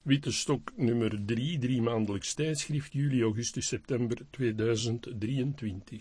Witte Stok nummer 3, 3 maandelijks tijdschrift, juli, augustus, september 2023.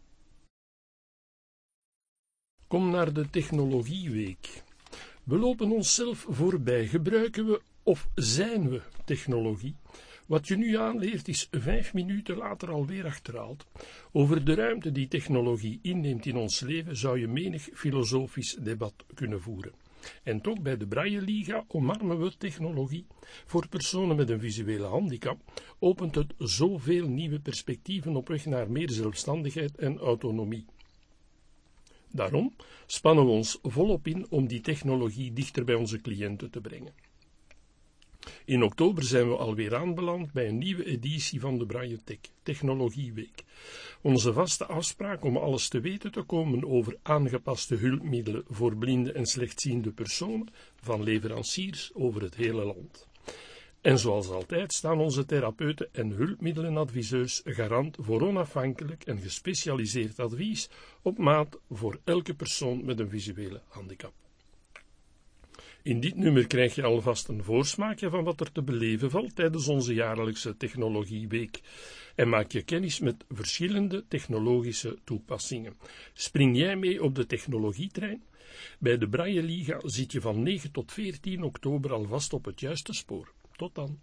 Kom naar de Technologieweek. We lopen onszelf voorbij. Gebruiken we of zijn we technologie? Wat je nu aanleert is 5 minuten later alweer achterhaald. Over de ruimte die technologie inneemt in ons leven zou je menig filosofisch debat kunnen voeren. En toch bij de Braille Liga omarmen we technologie. Voor personen met een visuele handicap opent het zoveel nieuwe perspectieven op weg naar meer zelfstandigheid en autonomie. Daarom spannen we ons volop in om die technologie dichter bij onze cliënten te brengen. In oktober zijn we alweer aanbeland bij een nieuwe editie van de Braille Tech Technologieweek. Onze vaste afspraak om alles te weten te komen over aangepaste hulpmiddelen voor blinde en slechtziende personen van leveranciers over het hele land. En zoals altijd staan onze therapeuten en hulpmiddelenadviseurs garant voor onafhankelijk en gespecialiseerd advies op maat voor elke persoon met een visuele handicap. In dit nummer krijg je alvast een voorsmaakje van wat er te beleven valt tijdens onze jaarlijkse Technologieweek en maak je kennis met verschillende technologische toepassingen. Spring jij mee op de technologietrein? Bij de Braille Liga zit je van 9 tot 14 oktober alvast op het juiste spoor. Tot dan.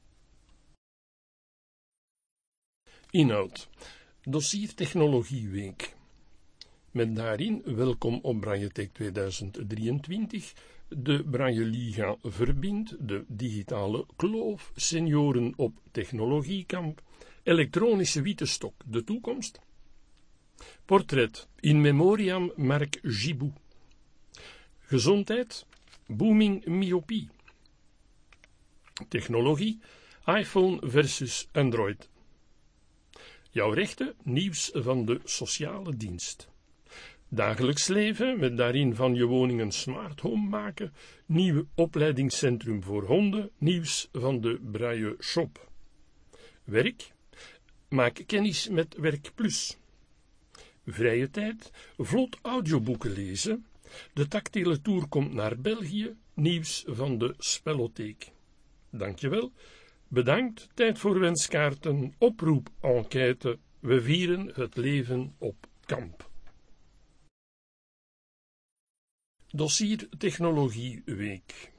Inhoud. Dossier Technologieweek. Met daarin welkom op Braille Tech 2023, de Braille Liga verbindt, de digitale kloof, senioren op technologiekamp, elektronische witte stok, de toekomst, portret, in memoriam Marc Gibou, gezondheid, booming myopie, technologie, iPhone versus Android, jouw rechten, nieuws van de sociale dienst. Dagelijks leven, met daarin van je woning een smart home maken, nieuw opleidingscentrum voor honden, nieuws van de Braille Shop. Werk, maak kennis met Werk Plus. Vrije tijd, vlot audioboeken lezen, de tactiele tour komt naar België, nieuws van de Spellotheek. Dankjewel, bedankt, tijd voor wenskaarten, oproep, enquête, we vieren het leven op kamp. Dossier Technologieweek.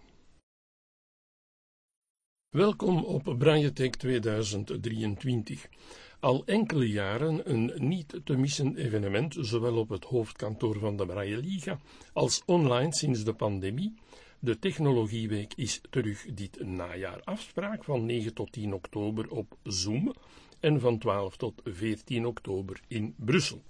Welkom op Braille Tech 2023. Al enkele jaren een niet te missen evenement, zowel op het hoofdkantoor van de Braille Liga als online sinds de pandemie. De Technologieweek is terug dit najaar. Afspraak van 9 tot 10 oktober op Zoom en van 12 tot 14 oktober in Brussel.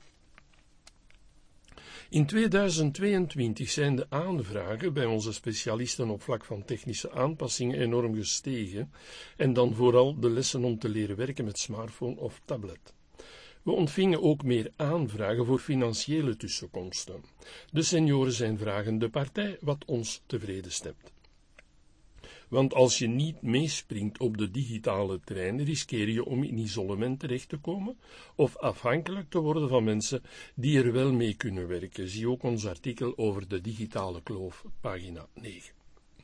In 2022 zijn de aanvragen bij onze specialisten op vlak van technische aanpassingen enorm gestegen en dan vooral de lessen om te leren werken met smartphone of tablet. We ontvingen ook meer aanvragen voor financiële tussenkomsten. De senioren zijn vragende partij, wat ons tevreden stemt. Want als je niet meespringt op de digitale trein, riskeer je om in isolement terecht te komen of afhankelijk te worden van mensen die er wel mee kunnen werken. Zie ook ons artikel over de digitale kloof, pagina 9.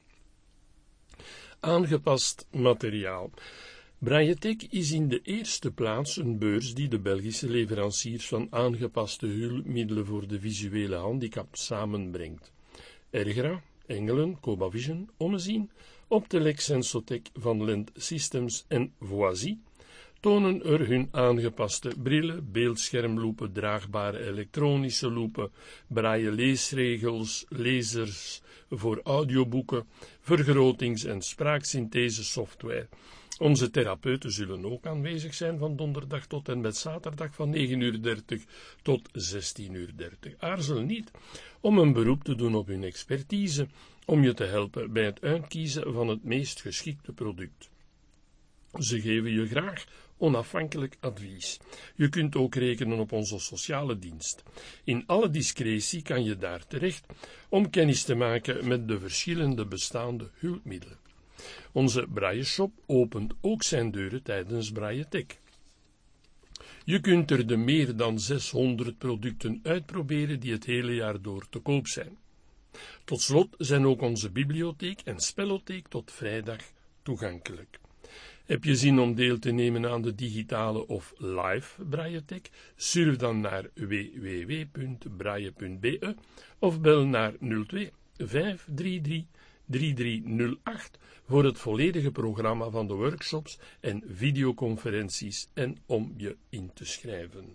Aangepast materiaal. Braille Tech is in de eerste plaats een beurs die de Belgische leveranciers van aangepaste hulpmiddelen voor de visuele handicap samenbrengt. Ergra, Engelen, Cobavision, Ommezien, Optelec, Sensotec, Van Lent Systems en Voisy tonen er hun aangepaste brillen, beeldschermloepen, draagbare elektronische loepen, braille leesregels, lezers voor audioboeken, vergrotings- en spraaksynthese software. Onze therapeuten zullen ook aanwezig zijn van donderdag tot en met zaterdag van 9:30 tot 16:30. Aarzel niet om een beroep te doen op hun expertise, om je te helpen bij het uitkiezen van het meest geschikte product. Ze geven je graag onafhankelijk advies. Je kunt ook rekenen op onze sociale dienst. In alle discretie kan je daar terecht om kennis te maken met de verschillende bestaande hulpmiddelen. Onze Braille Shop opent ook zijn deuren tijdens Braille Tech. Je kunt er de meer dan 600 producten uitproberen die het hele jaar door te koop zijn. Tot slot zijn ook onze bibliotheek en spellotheek tot vrijdag toegankelijk. Heb je zin om deel te nemen aan de digitale of live Brailletech? Surf dan naar www.braille.be of bel naar 02 533 3308 voor het volledige programma van de workshops en videoconferenties en om je in te schrijven.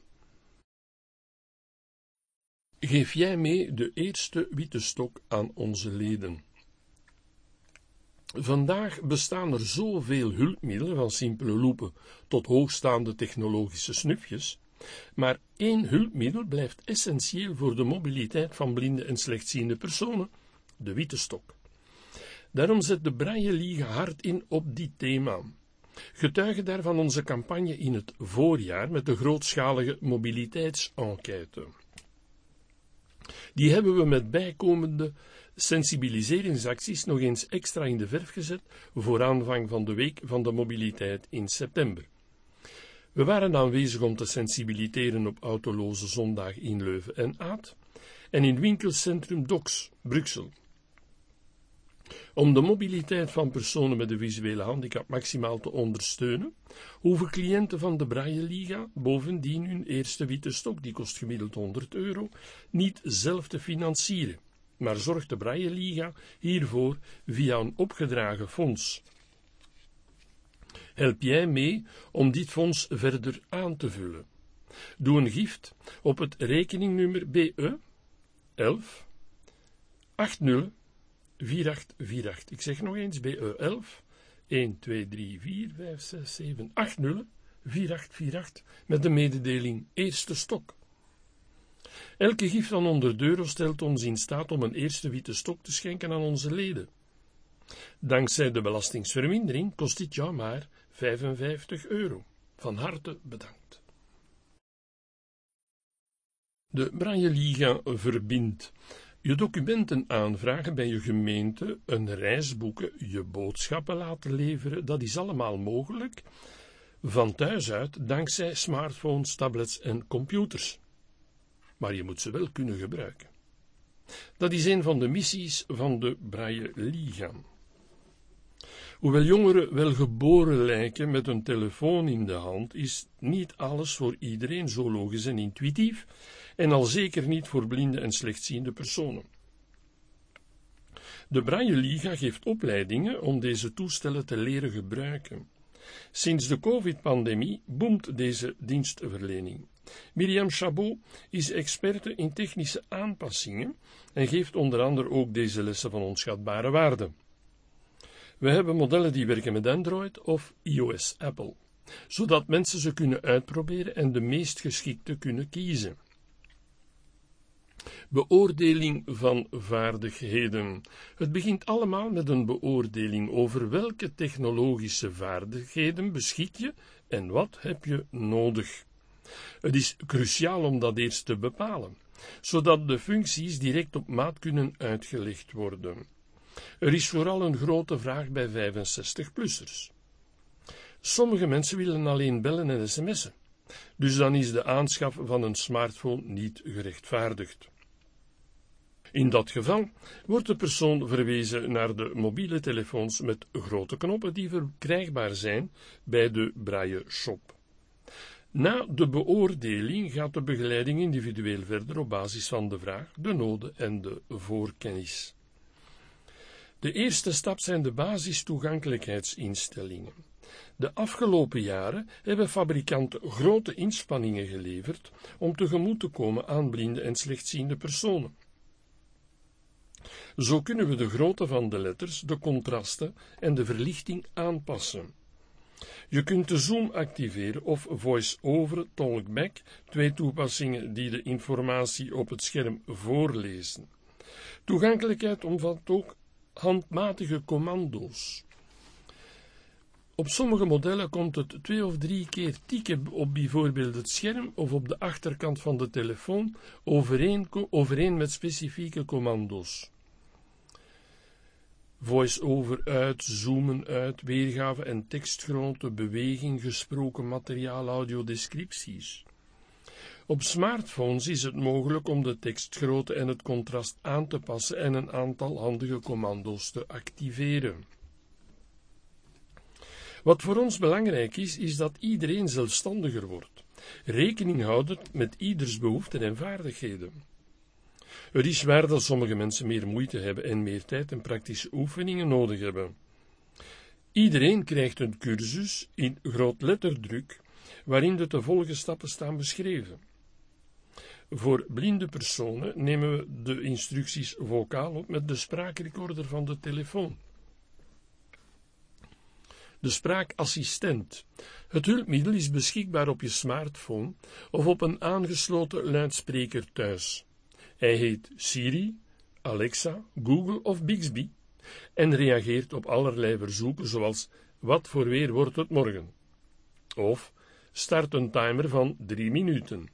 Geef jij mee de eerste witte stok aan onze leden? Vandaag bestaan er zoveel hulpmiddelen, van simpele loepen tot hoogstaande technologische snufjes, maar één hulpmiddel blijft essentieel voor de mobiliteit van blinde en slechtziende personen: de witte stok. Daarom zet de Braille Liga hard in op dit thema. Getuige daarvan onze campagne in het voorjaar met de grootschalige mobiliteitsenquête. Die hebben we met bijkomende sensibiliseringsacties nog eens extra in de verf gezet voor aanvang van de Week van de Mobiliteit in september. We waren aanwezig om te sensibiliseren op Autoloze Zondag in Leuven en Aat en in winkelcentrum Dox, Bruxelles. Om de mobiliteit van personen met een visuele handicap maximaal te ondersteunen, hoeven cliënten van de Braille Liga bovendien hun eerste witte stok, die kost gemiddeld €100, niet zelf te financieren, maar zorgt de Braille Liga hiervoor via een opgedragen fonds. Help jij mee om dit fonds verder aan te vullen? Doe een gift op het rekeningnummer BE 11 80 4848. Ik zeg nog eens, BE 11 1, 2, 3, 4, 5, 6, 7, 80 4848 met de mededeling eerste stok. Elke gift van €100 stelt ons in staat om een eerste witte stok te schenken aan onze leden. Dankzij de belastingsvermindering kost dit jou maar €55. Van harte bedankt. De Braille Liga verbindt je documenten aanvragen bij je gemeente, een reis boeken, je boodschappen laten leveren, dat is allemaal mogelijk van thuis uit dankzij smartphones, tablets en computers. Maar je moet ze wel kunnen gebruiken. Dat is een van de missies van de Braille Liga. Hoewel jongeren wel geboren lijken met een telefoon in de hand, is niet alles voor iedereen zo logisch en intuïtief, en al zeker niet voor blinde en slechtziende personen. De Braille Liga geeft opleidingen om deze toestellen te leren gebruiken. Sinds de COVID-pandemie boomt deze dienstverlening. Mirjam Chabot is experte in technische aanpassingen en geeft onder andere ook deze lessen van onschatbare waarde. We hebben modellen die werken met Android of iOS Apple, zodat mensen ze kunnen uitproberen en de meest geschikte kunnen kiezen. Beoordeling van vaardigheden. Het begint allemaal met een beoordeling over welke technologische vaardigheden beschik je en wat heb je nodig. Het is cruciaal om dat eerst te bepalen, zodat de functies direct op maat kunnen uitgelegd worden. Er is vooral een grote vraag bij 65-plussers. Sommige mensen willen alleen bellen en sms'en, dus dan is de aanschaf van een smartphone niet gerechtvaardigd. In dat geval wordt de persoon verwezen naar de mobiele telefoons met grote knoppen die verkrijgbaar zijn bij de Braille Shop. Na de beoordeling gaat de begeleiding individueel verder op basis van de vraag, de noden en de voorkennis. De eerste stap zijn de basistoegankelijkheidsinstellingen. De afgelopen jaren hebben fabrikanten grote inspanningen geleverd om tegemoet te komen aan blinde en slechtziende personen. Zo kunnen we de grootte van de letters, de contrasten en de verlichting aanpassen. Je kunt de zoom activeren of voice-over talkback, 2 toepassingen die de informatie op het scherm voorlezen. Toegankelijkheid omvat ook handmatige commando's. Op sommige modellen komt het 2 of 3 keer tikken op bijvoorbeeld het scherm of op de achterkant van de telefoon overeen met specifieke commando's. Voice-over uit, zoomen uit, weergave en tekstgrootte, beweging, gesproken materiaal, audiodescripties. Op smartphones is het mogelijk om de tekstgrootte en het contrast aan te passen en een aantal handige commando's te activeren. Wat voor ons belangrijk is, is dat iedereen zelfstandiger wordt, rekening houdend met ieders behoeften en vaardigheden. Het is waar dat sommige mensen meer moeite hebben en meer tijd en praktische oefeningen nodig hebben. Iedereen krijgt een cursus in groot letterdruk, waarin de te volgen stappen staan beschreven. Voor blinde personen nemen we de instructies vocaal op met de spraakrecorder van de telefoon. De spraakassistent. Het hulpmiddel is beschikbaar op je smartphone of op een aangesloten luidspreker thuis. Hij heet Siri, Alexa, Google of Bixby en reageert op allerlei verzoeken zoals: wat voor weer wordt het morgen? Of start een timer van 3 minuten.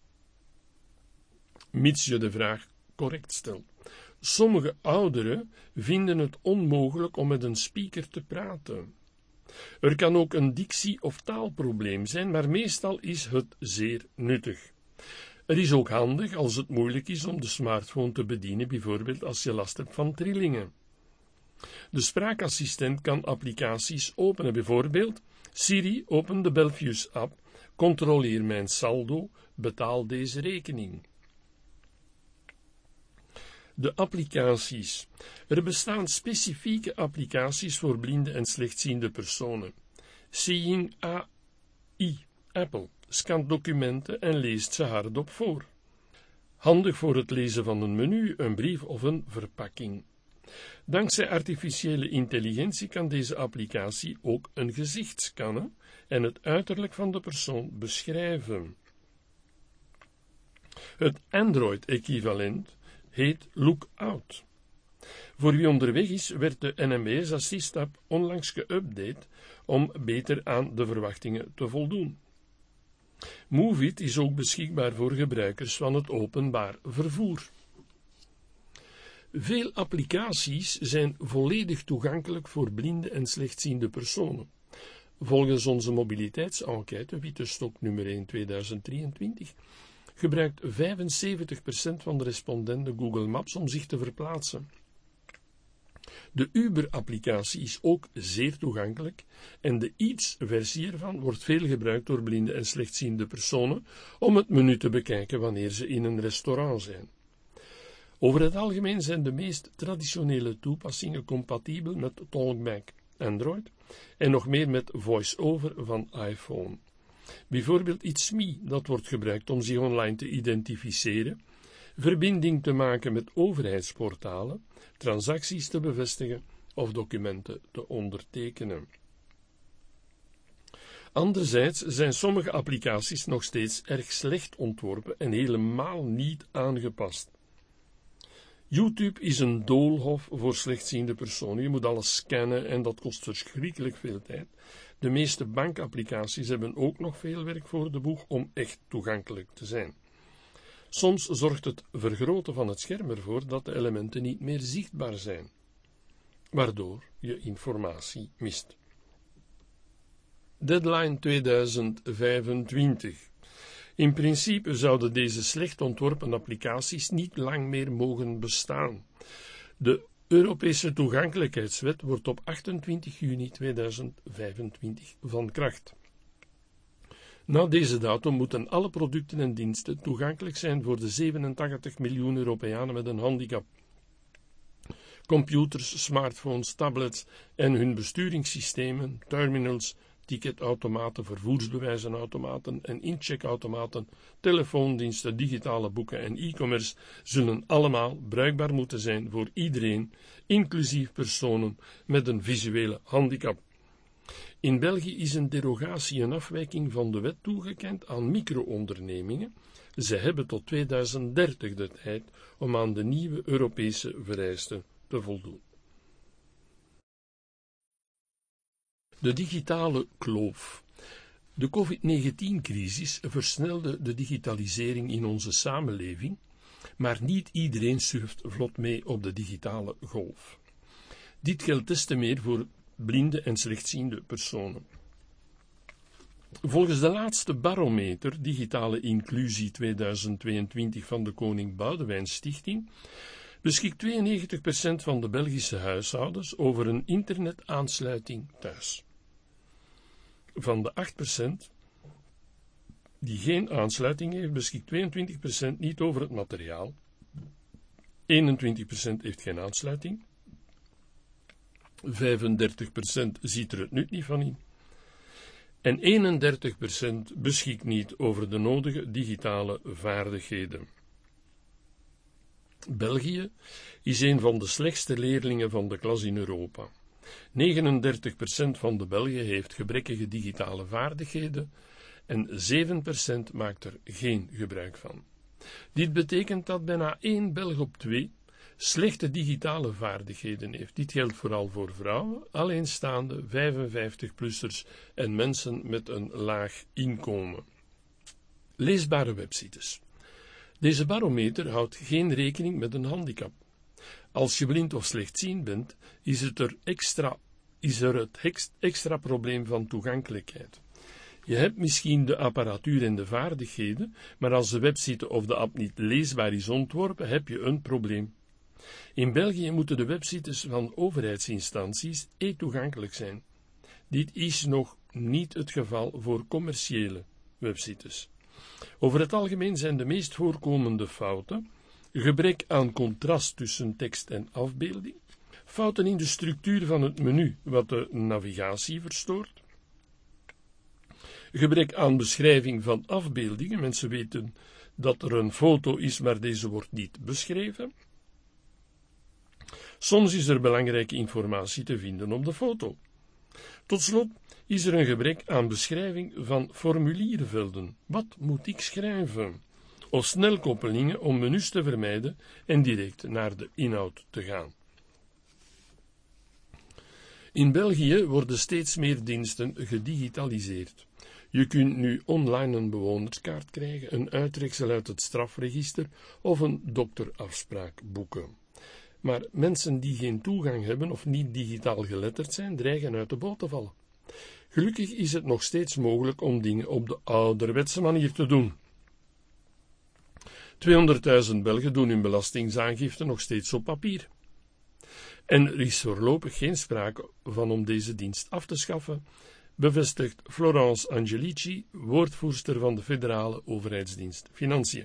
Mits je de vraag correct stelt. Sommige ouderen vinden het onmogelijk om met een speaker te praten. Er kan ook een dictie- of taalprobleem zijn, maar meestal is het zeer nuttig. Het is ook handig als het moeilijk is om de smartphone te bedienen, bijvoorbeeld als je last hebt van trillingen. De spraakassistent kan applicaties openen, bijvoorbeeld Siri, open de Belfius-app, controleer mijn saldo, betaal deze rekening. De applicaties. Er bestaan specifieke applicaties voor blinde en slechtziende personen. Seeing AI, Apple, scant documenten en leest ze hardop voor. Handig voor het lezen van een menu, een brief of een verpakking. Dankzij artificiële intelligentie kan deze applicatie ook een gezicht scannen en het uiterlijk van de persoon beschrijven. Het Android-equivalent heet Lookout. Voor wie onderweg is, werd de NMBS Assist-app onlangs geüpdate om beter aan de verwachtingen te voldoen. Move-it is ook beschikbaar voor gebruikers van het openbaar vervoer. Veel applicaties zijn volledig toegankelijk voor blinde en slechtziende personen. Volgens onze mobiliteitsenquête, Witte Stok nummer 1 2023, gebruikt 75% van de respondenten Google Maps om zich te verplaatsen. De Uber-applicatie is ook zeer toegankelijk en de Eats-versie ervan wordt veel gebruikt door blinde en slechtziende personen om het menu te bekijken wanneer ze in een restaurant zijn. Over het algemeen zijn de meest traditionele toepassingen compatibel met Talkback Android en nog meer met VoiceOver van iPhone. Bijvoorbeeld It's Me, dat wordt gebruikt om zich online te identificeren, verbinding te maken met overheidsportalen, transacties te bevestigen of documenten te ondertekenen. Anderzijds zijn sommige applicaties nog steeds erg slecht ontworpen en helemaal niet aangepast. YouTube is een doolhof voor slechtziende personen. Je moet alles scannen en dat kost verschrikkelijk veel tijd. De meeste bankapplicaties hebben ook nog veel werk voor de boeg om echt toegankelijk te zijn. Soms zorgt het vergroten van het scherm ervoor dat de elementen niet meer zichtbaar zijn, waardoor je informatie mist. Deadline 2025. In principe zouden deze slecht ontworpen applicaties niet lang meer mogen bestaan. De Europese toegankelijkheidswet wordt op 28 juni 2025 van kracht. Na deze datum moeten alle producten en diensten toegankelijk zijn voor de 87 miljoen Europeanen met een handicap. Computers, smartphones, tablets en hun besturingssystemen, terminals, ticketautomaten, vervoersbewijzenautomaten en incheckautomaten, telefoondiensten, digitale boeken en e-commerce zullen allemaal bruikbaar moeten zijn voor iedereen, inclusief personen met een visuele handicap. In België is een derogatie een afwijking van de wet toegekend aan micro-ondernemingen. Ze hebben tot 2030 de tijd om aan de nieuwe Europese vereisten te voldoen. De digitale kloof. De COVID-19-crisis versnelde de digitalisering in onze samenleving, maar niet iedereen surft vlot mee op de digitale golf. Dit geldt des te meer voor blinde en slechtziende personen. Volgens de laatste barometer Digitale Inclusie 2022 van de Koning Boudewijn Stichting beschikt 92% van de Belgische huishoudens over een internetaansluiting thuis. Van de 8% die geen aansluiting heeft, beschikt 22% niet over het materiaal. 21% heeft geen aansluiting. 35% ziet er het nut niet van in. En 31% beschikt niet over de nodige digitale vaardigheden. België is een van de slechtste leerlingen van de klas in Europa. 39% van de Belgen heeft gebrekkige digitale vaardigheden en 7% maakt er geen gebruik van. Dit betekent dat bijna 1 Belg op 2 slechte digitale vaardigheden heeft. Dit geldt vooral voor vrouwen, alleenstaande, 55-plussers en mensen met een laag inkomen. Leesbare websites. Deze barometer houdt geen rekening met een handicap. Als je blind of slechtziend bent, is er het extra probleem van toegankelijkheid. Je hebt misschien de apparatuur en de vaardigheden, maar als de website of de app niet leesbaar is ontworpen, heb je een probleem. In België moeten de websites van overheidsinstanties e-toegankelijk zijn. Dit is nog niet het geval voor commerciële websites. Over het algemeen zijn de meest voorkomende fouten gebrek aan contrast tussen tekst en afbeelding, fouten in de structuur van het menu, wat de navigatie verstoort, gebrek aan beschrijving van afbeeldingen, mensen weten dat er een foto is, maar deze wordt niet beschreven. Soms is er belangrijke informatie te vinden op de foto. Tot slot is er een gebrek aan beschrijving van formuliervelden. Wat moet ik schrijven? Of snelkoppelingen om menus te vermijden en direct naar de inhoud te gaan. In België worden steeds meer diensten gedigitaliseerd. Je kunt nu online een bewonerskaart krijgen, een uittreksel uit het strafregister of een dokterafspraak boeken. Maar mensen die geen toegang hebben of niet digitaal geletterd zijn, dreigen uit de boot te vallen. Gelukkig is het nog steeds mogelijk om dingen op de ouderwetse manier te doen. 200.000 Belgen doen hun belastingaangifte nog steeds op papier. En er is voorlopig geen sprake van om deze dienst af te schaffen, bevestigt Florence Angelici, woordvoerster van de federale overheidsdienst Financiën.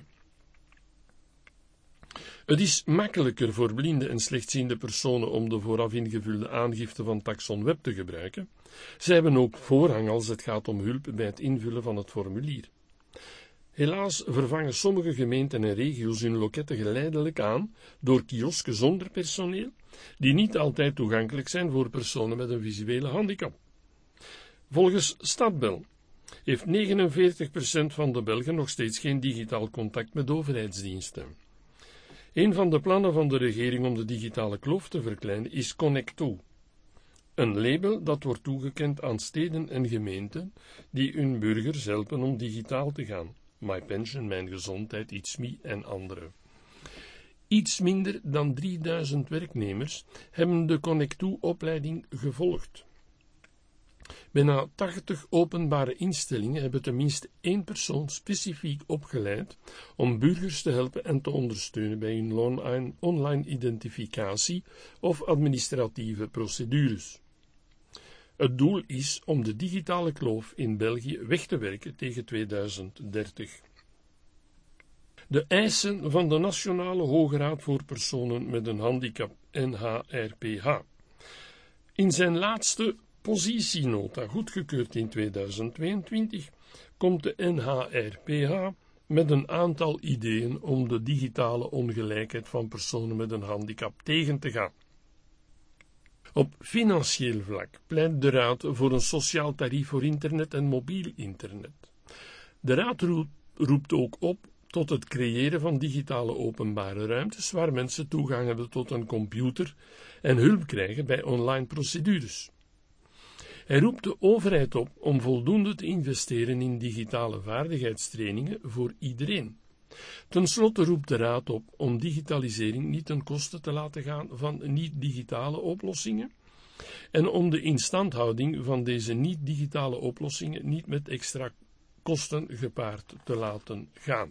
Het is makkelijker voor blinde en slechtziende personen om de vooraf ingevulde aangifte van Taxon Web te gebruiken. Zij hebben ook voorrang als het gaat om hulp bij het invullen van het formulier. Helaas vervangen sommige gemeenten en regio's hun loketten geleidelijk aan door kiosken zonder personeel, die niet altijd toegankelijk zijn voor personen met een visuele handicap. Volgens Stadbel heeft 49% van de Belgen nog steeds geen digitaal contact met overheidsdiensten. Een van de plannen van de regering om de digitale kloof te verkleinen is Connecto, een label dat wordt toegekend aan steden en gemeenten die hun burgers helpen om digitaal te gaan. MyPension, Mijn Gezondheid, Itsme en andere. Iets minder dan 3000 werknemers hebben de Connecto-opleiding gevolgd. Bijna 80 openbare instellingen hebben tenminste 1 persoon specifiek opgeleid om burgers te helpen en te ondersteunen bij hun online identificatie of administratieve procedures. Het doel is om de digitale kloof in België weg te werken tegen 2030. De eisen van de Nationale Hoge Raad voor Personen met een Handicap, NHRPH. In zijn laatste positienota, goedgekeurd in 2022, komt de NHRPH met een aantal ideeën om de digitale ongelijkheid van personen met een handicap tegen te gaan. Op financieel vlak pleit de Raad voor een sociaal tarief voor internet en mobiel internet. De Raad roept ook op tot het creëren van digitale openbare ruimtes waar mensen toegang hebben tot een computer en hulp krijgen bij online procedures. Hij roept de overheid op om voldoende te investeren in digitale vaardigheidstrainingen voor iedereen. Ten slotte roept de Raad op om digitalisering niet ten koste te laten gaan van niet-digitale oplossingen en om de instandhouding van deze niet-digitale oplossingen niet met extra kosten gepaard te laten gaan.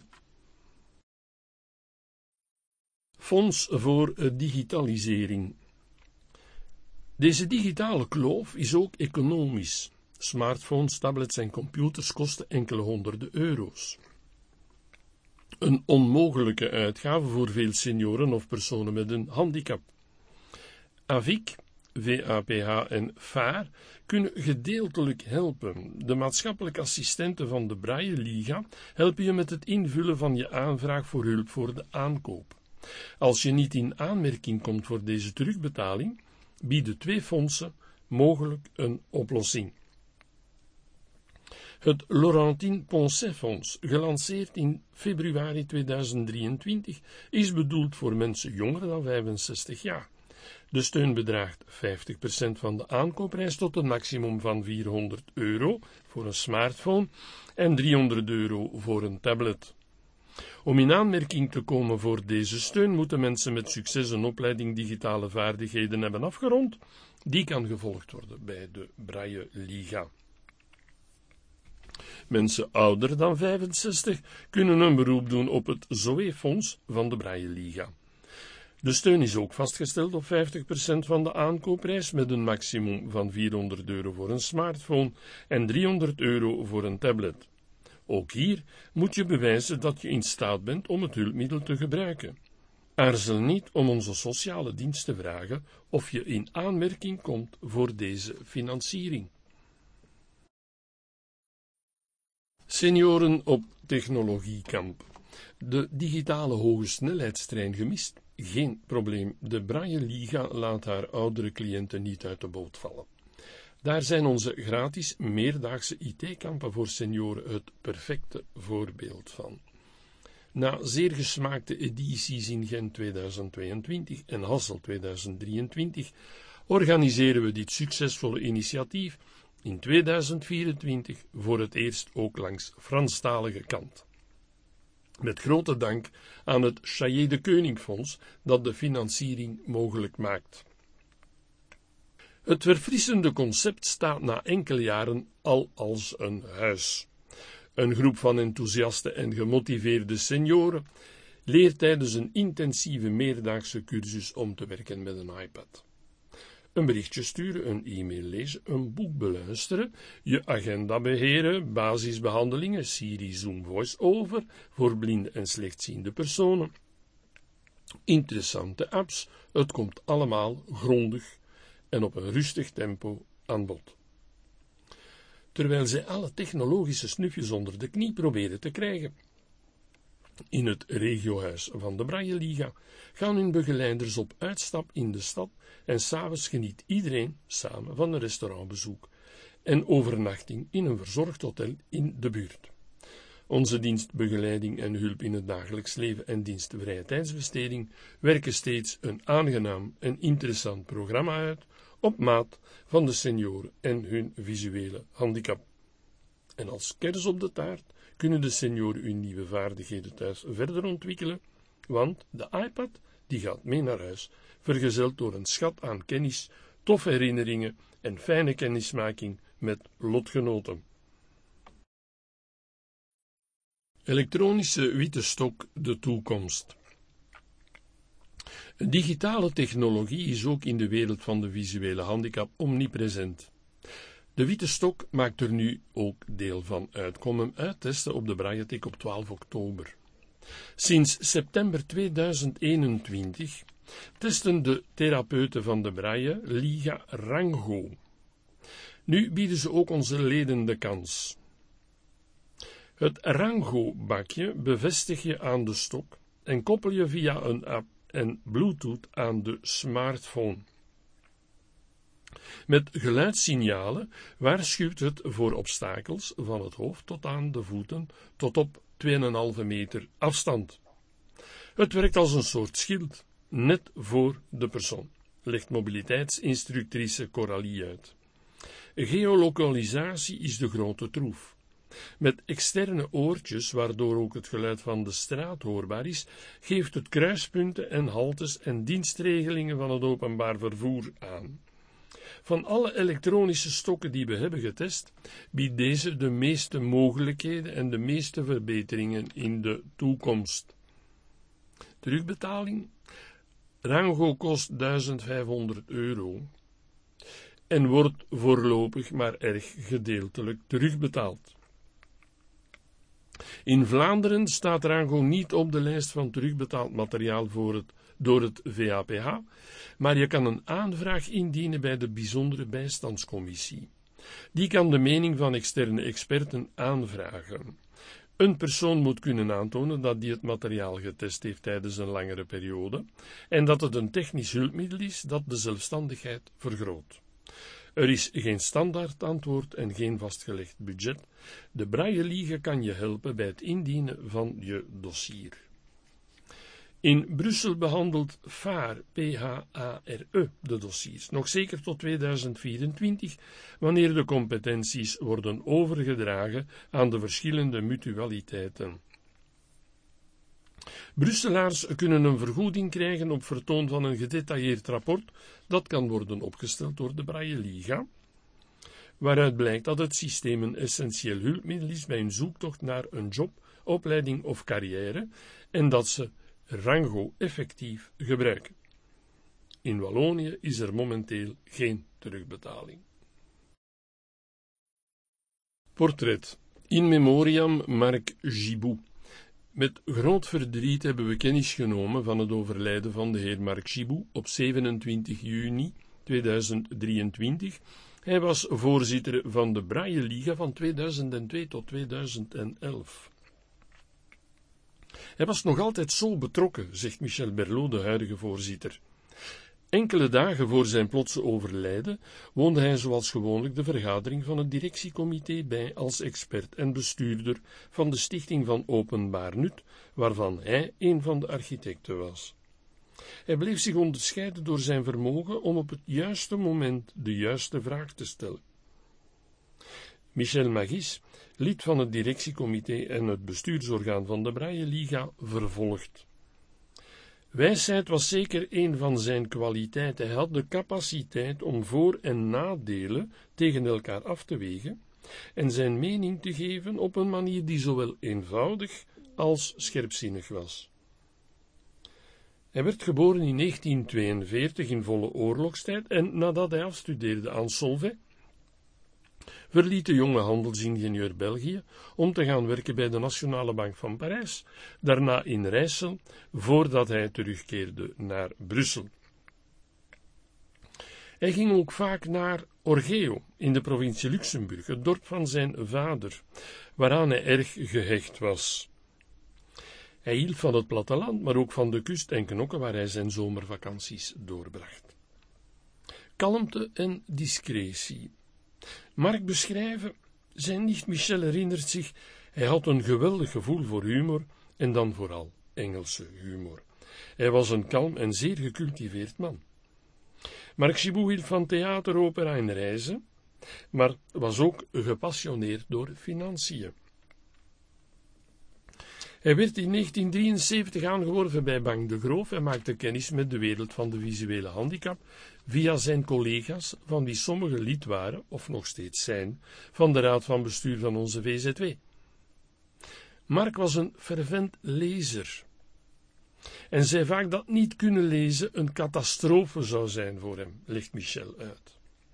Fonds voor digitalisering. Deze digitale kloof is ook economisch. Smartphones, tablets en computers kosten enkele honderden euro's. Een onmogelijke uitgave voor veel senioren of personen met een handicap. AVIC, VAPH en FAR kunnen gedeeltelijk helpen. De maatschappelijke assistenten van de Braille Liga helpen je met het invullen van je aanvraag voor hulp voor de aankoop. Als je niet in aanmerking komt voor deze terugbetaling, bieden 2 fondsen mogelijk een oplossing. Het Laurentine Poncet Fonds, gelanceerd in februari 2023, is bedoeld voor mensen jonger dan 65 jaar. De steun bedraagt 50% van de aankoopprijs tot een maximum van €400 voor een smartphone en €300 voor een tablet. Om in aanmerking te komen voor deze steun moeten mensen met succes een opleiding digitale vaardigheden hebben afgerond. Die kan gevolgd worden bij de Braille Liga. Mensen ouder dan 65 kunnen een beroep doen op het ZOE-fonds van de Braille Liga. De steun is ook vastgesteld op 50% van de aankoopprijs met een maximum van €400 voor een smartphone en €300 voor een tablet. Ook hier moet je bewijzen dat je in staat bent om het hulpmiddel te gebruiken. Aarzel niet om onze sociale dienst te vragen of je in aanmerking komt voor deze financiering. Senioren op technologiekamp. De digitale hogesnelheidstrein gemist? Geen probleem. De Braille Liga laat haar oudere cliënten niet uit de boot vallen. Daar zijn onze gratis meerdaagse IT-kampen voor senioren het perfecte voorbeeld van. Na zeer gesmaakte edities in Gent 2022 en Hasselt 2023 organiseren we dit succesvolle initiatief in 2024 voor het eerst ook langs Franstalige kant. Met grote dank aan het Chaillet de Koning Fonds dat de financiering mogelijk maakt. Het verfrissende concept staat na enkele jaren al als een huis. Een groep van enthousiaste en gemotiveerde senioren leert tijdens een intensieve meerdaagse cursus om te werken met een iPad. Een berichtje sturen, een e-mail lezen, een boek beluisteren, je agenda beheren, basisbehandelingen, Siri, Zoom, Voice-over voor blinde en slechtziende personen. Interessante apps, het komt allemaal grondig en op een rustig tempo aan bod. Terwijl zij alle technologische snufjes onder de knie proberen te krijgen. In het regiohuis van de Braille Liga gaan hun begeleiders op uitstap in de stad en 's avonds geniet iedereen samen van een restaurantbezoek en overnachting in een verzorgd hotel in de buurt. Onze dienst begeleiding en hulp in het dagelijks leven en dienst vrije tijdsbesteding werken steeds een aangenaam en interessant programma uit op maat van de senioren en hun visuele handicap. En als kers op de taart kunnen de senioren hun nieuwe vaardigheden thuis verder ontwikkelen, want de iPad die gaat mee naar huis, vergezeld door een schat aan kennis, toffe herinneringen en fijne kennismaking met lotgenoten. Elektronische witte stok, de toekomst. Digitale technologie is ook in de wereld van de visuele handicap omnipresent. De witte stok maakt er nu ook deel van uit. Kom hem uittesten op de Brailletek op 12 oktober. Sinds september 2021 testen de therapeuten van de Braille Liga Rango. Nu bieden ze ook onze leden de kans. Het Rango-bakje bevestig je aan de stok en koppel je via een app en Bluetooth aan de smartphone. Met geluidssignalen waarschuwt het voor obstakels van het hoofd tot aan de voeten tot op 2,5 meter afstand. Het werkt als een soort schild, net voor de persoon, legt mobiliteitsinstructrice Coralie uit. Geolokalisatie is de grote troef. Met externe oortjes, waardoor ook het geluid van de straat hoorbaar is, geeft het kruispunten en haltes en dienstregelingen van het openbaar vervoer aan. Van alle elektronische stokken die we hebben getest, biedt deze de meeste mogelijkheden en de meeste verbeteringen in de toekomst. Terugbetaling? Rango kost €1500. en wordt voorlopig maar erg gedeeltelijk terugbetaald. In Vlaanderen staat Rango niet op de lijst van terugbetaald materiaal door het VAPH, maar je kan een aanvraag indienen bij de Bijzondere Bijstandscommissie. Die kan de mening van externe experten aanvragen. Een persoon moet kunnen aantonen dat die het materiaal getest heeft tijdens een langere periode en dat het een technisch hulpmiddel is dat de zelfstandigheid vergroot. Er is geen standaard antwoord en geen vastgelegd budget. De Braille-Liga kan je helpen bij het indienen van je dossier. In Brussel behandelt PHARE de dossiers, nog zeker tot 2024, wanneer de competenties worden overgedragen aan de verschillende mutualiteiten. Brusselaars kunnen een vergoeding krijgen op vertoon van een gedetailleerd rapport dat kan worden opgesteld door de Braille-Liga, waaruit blijkt dat het systeem een essentieel hulpmiddel is bij een zoektocht naar een job, opleiding of carrière en dat ze Rango effectief gebruiken. In Wallonië is er momenteel geen terugbetaling. Portret. In memoriam Marc Gibout. Met groot verdriet hebben we kennis genomen van het overlijden van de heer Marc Gibout op 27 juni 2023. Hij was voorzitter van de Braille-Liga van 2002 tot 2011. Hij was nog altijd zo betrokken, zegt Michel Berlot, de huidige voorzitter. Enkele dagen voor zijn plotse overlijden woonde hij zoals gewoonlijk de vergadering van het directiecomité bij als expert en bestuurder van de Stichting van Openbaar Nut, waarvan hij een van de architecten was. Hij bleef zich onderscheiden door zijn vermogen om op het juiste moment de juiste vraag te stellen. Michel Magis, lid van het directiecomité en het bestuursorgaan van de Braille-Liga, vervolgt. Wijsheid was zeker een van zijn kwaliteiten. Hij had de capaciteit om voor- en nadelen tegen elkaar af te wegen en zijn mening te geven op een manier die zowel eenvoudig als scherpzinnig was. Hij werd geboren in 1942 in volle oorlogstijd en nadat hij afstudeerde aan Solvay, verliet de jonge handelsingenieur België om te gaan werken bij de Nationale Bank van Parijs, daarna in Rijssel, voordat hij terugkeerde naar Brussel. Hij ging ook vaak naar Orgeo in de provincie Luxemburg, het dorp van zijn vader, waaraan hij erg gehecht was. Hij hield van het platteland, maar ook van de kust en knokken waar hij zijn zomervakanties doorbracht. Kalmte en discretie. Marc beschrijven, zijn nicht Michel herinnert zich, hij had een geweldig gevoel voor humor en dan vooral Engelse humor. Hij was een kalm en zeer gecultiveerd man. Marc Gibout hield van theater, opera en reizen, maar was ook gepassioneerd door financiën. Hij werd in 1973 aangeworven bij Bank de Groof en maakte kennis met de wereld van de visuele handicap via zijn collega's, van wie sommigen lid waren, of nog steeds zijn, van de raad van bestuur van onze VZW. Marc was een fervent lezer en zei vaak dat niet kunnen lezen een catastrofe zou zijn voor hem, legt Michel uit.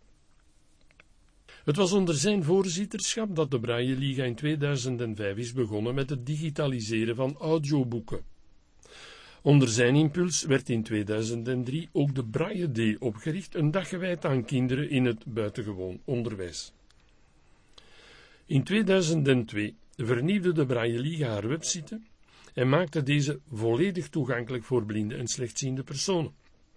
Het was onder zijn voorzitterschap dat de Braille-Liga in 2005 is begonnen met het digitaliseren van audioboeken. Onder zijn impuls werd in 2003 ook de Braille Day opgericht, een dag gewijd aan kinderen in het buitengewoon onderwijs. In 2002 vernieuwde de Braille-Liga haar website en maakte deze volledig toegankelijk voor blinde en slechtziende personen.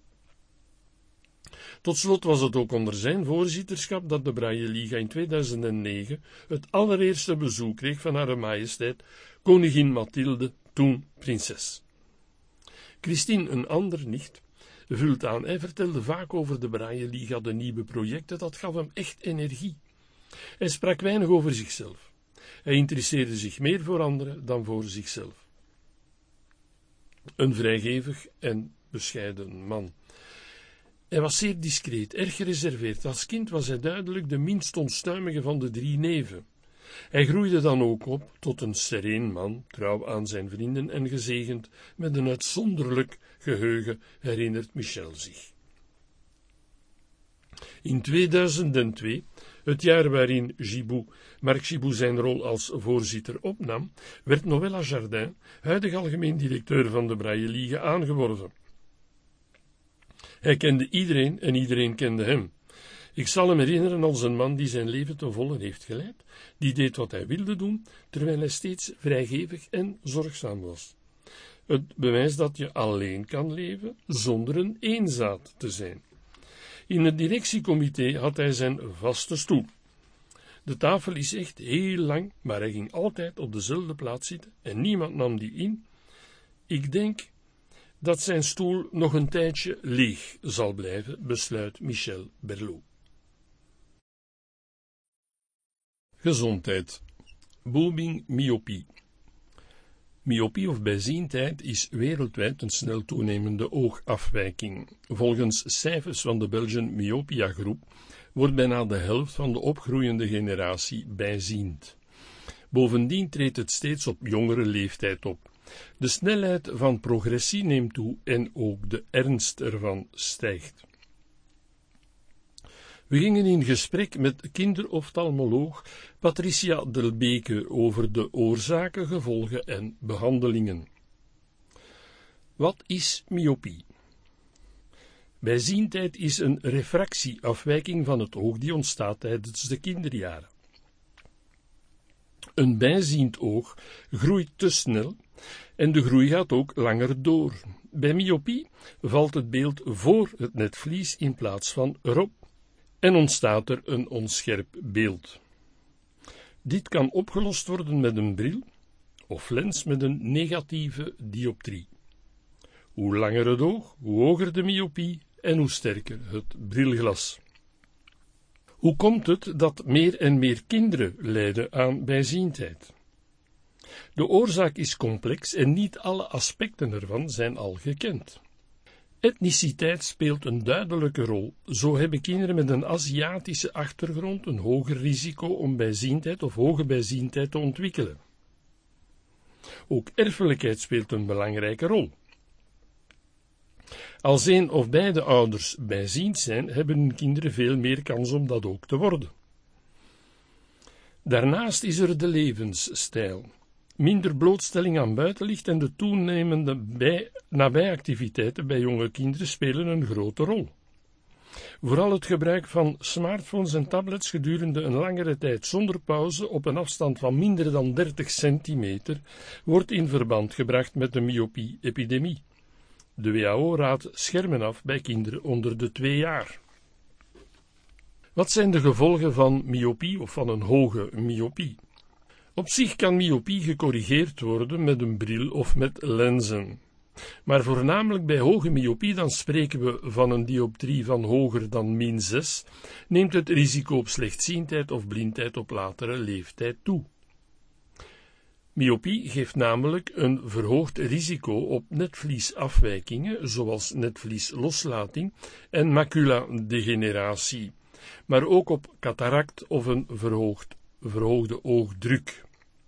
Tot slot was het ook onder zijn voorzitterschap dat de Braille-Liga in 2009 het allereerste bezoek kreeg van Hare Majesteit Koningin Mathilde, toen prinses. Christine, een ander nicht, vult aan. Hij vertelde vaak over de Braille-Liga, de nieuwe projecten, dat gaf hem echt energie. Hij sprak weinig over zichzelf. Hij interesseerde zich meer voor anderen dan voor zichzelf. Een vrijgevig en bescheiden man. Hij was zeer discreet, erg gereserveerd. Als kind was hij duidelijk de minst onstuimige van de 3 neven. Hij groeide dan ook op tot een sereen man, trouw aan zijn vrienden en gezegend met een uitzonderlijk geheugen, herinnert Michel zich. In 2002, het jaar waarin Marc Gibout zijn rol als voorzitter opnam, werd Noëlla Jardin, huidig algemeen directeur van de Braille Ligue, aangeworven. Hij kende iedereen en iedereen kende hem. Ik zal hem herinneren als een man die zijn leven ten volle heeft geleid, die deed wat hij wilde doen, terwijl hij steeds vrijgevig en zorgzaam was. Het bewijs dat je alleen kan leven, zonder een eenzaad te zijn. In het directiecomité had hij zijn vaste stoel. De tafel is echt heel lang, maar hij ging altijd op dezelfde plaats zitten en niemand nam die in. Ik denk dat zijn stoel nog een tijdje leeg zal blijven, besluit Michel Berlot. Gezondheid. Booming myopie. Myopie of bijziendheid is wereldwijd een snel toenemende oogafwijking. Volgens cijfers van de Belgian Myopia Groep wordt bijna de helft van de opgroeiende generatie bijziend. Bovendien treedt het steeds op jongere leeftijd op. De snelheid van progressie neemt toe en ook de ernst ervan stijgt. We gingen in gesprek met kinderoftalmoloog Patricia Delbeke over de oorzaken, gevolgen en behandelingen. Wat is myopie? Bijziendheid is een refractieafwijking van het oog die ontstaat tijdens de kinderjaren. Een bijziend oog groeit te snel en de groei gaat ook langer door. Bij myopie valt het beeld voor het netvlies in plaats van erop en ontstaat er een onscherp beeld. Dit kan opgelost worden met een bril of lens met een negatieve dioptrie. Hoe langer het oog, hoe hoger de myopie en hoe sterker het brilglas. Hoe komt het dat meer en meer kinderen lijden aan bijziendheid? De oorzaak is complex en niet alle aspecten ervan zijn al gekend. Etniciteit speelt een duidelijke rol. Zo hebben kinderen met een Aziatische achtergrond een hoger risico om bijziendheid of hoge bijziendheid te ontwikkelen. Ook erfelijkheid speelt een belangrijke rol. Als een of beide ouders bijziend zijn, hebben hun kinderen veel meer kans om dat ook te worden. Daarnaast is er de levensstijl. Minder blootstelling aan buitenlicht en de toenemende nabijactiviteiten bij jonge kinderen spelen een grote rol. Vooral het gebruik van smartphones en tablets gedurende een langere tijd zonder pauze op een afstand van minder dan 30 centimeter wordt in verband gebracht met de myopie-epidemie. De WHO raadt schermen af bij kinderen onder de 2 jaar. Wat zijn de gevolgen van myopie of van een hoge myopie? Op zich kan myopie gecorrigeerd worden met een bril of met lenzen. Maar voornamelijk bij hoge myopie, dan spreken we van een dioptrie van hoger dan -6, neemt het risico op slechtziendheid of blindheid op latere leeftijd toe. Myopie geeft namelijk een verhoogd risico op netvliesafwijkingen, zoals netvliesloslating en maculadegeneratie, maar ook op cataract of een verhoogde oogdruk.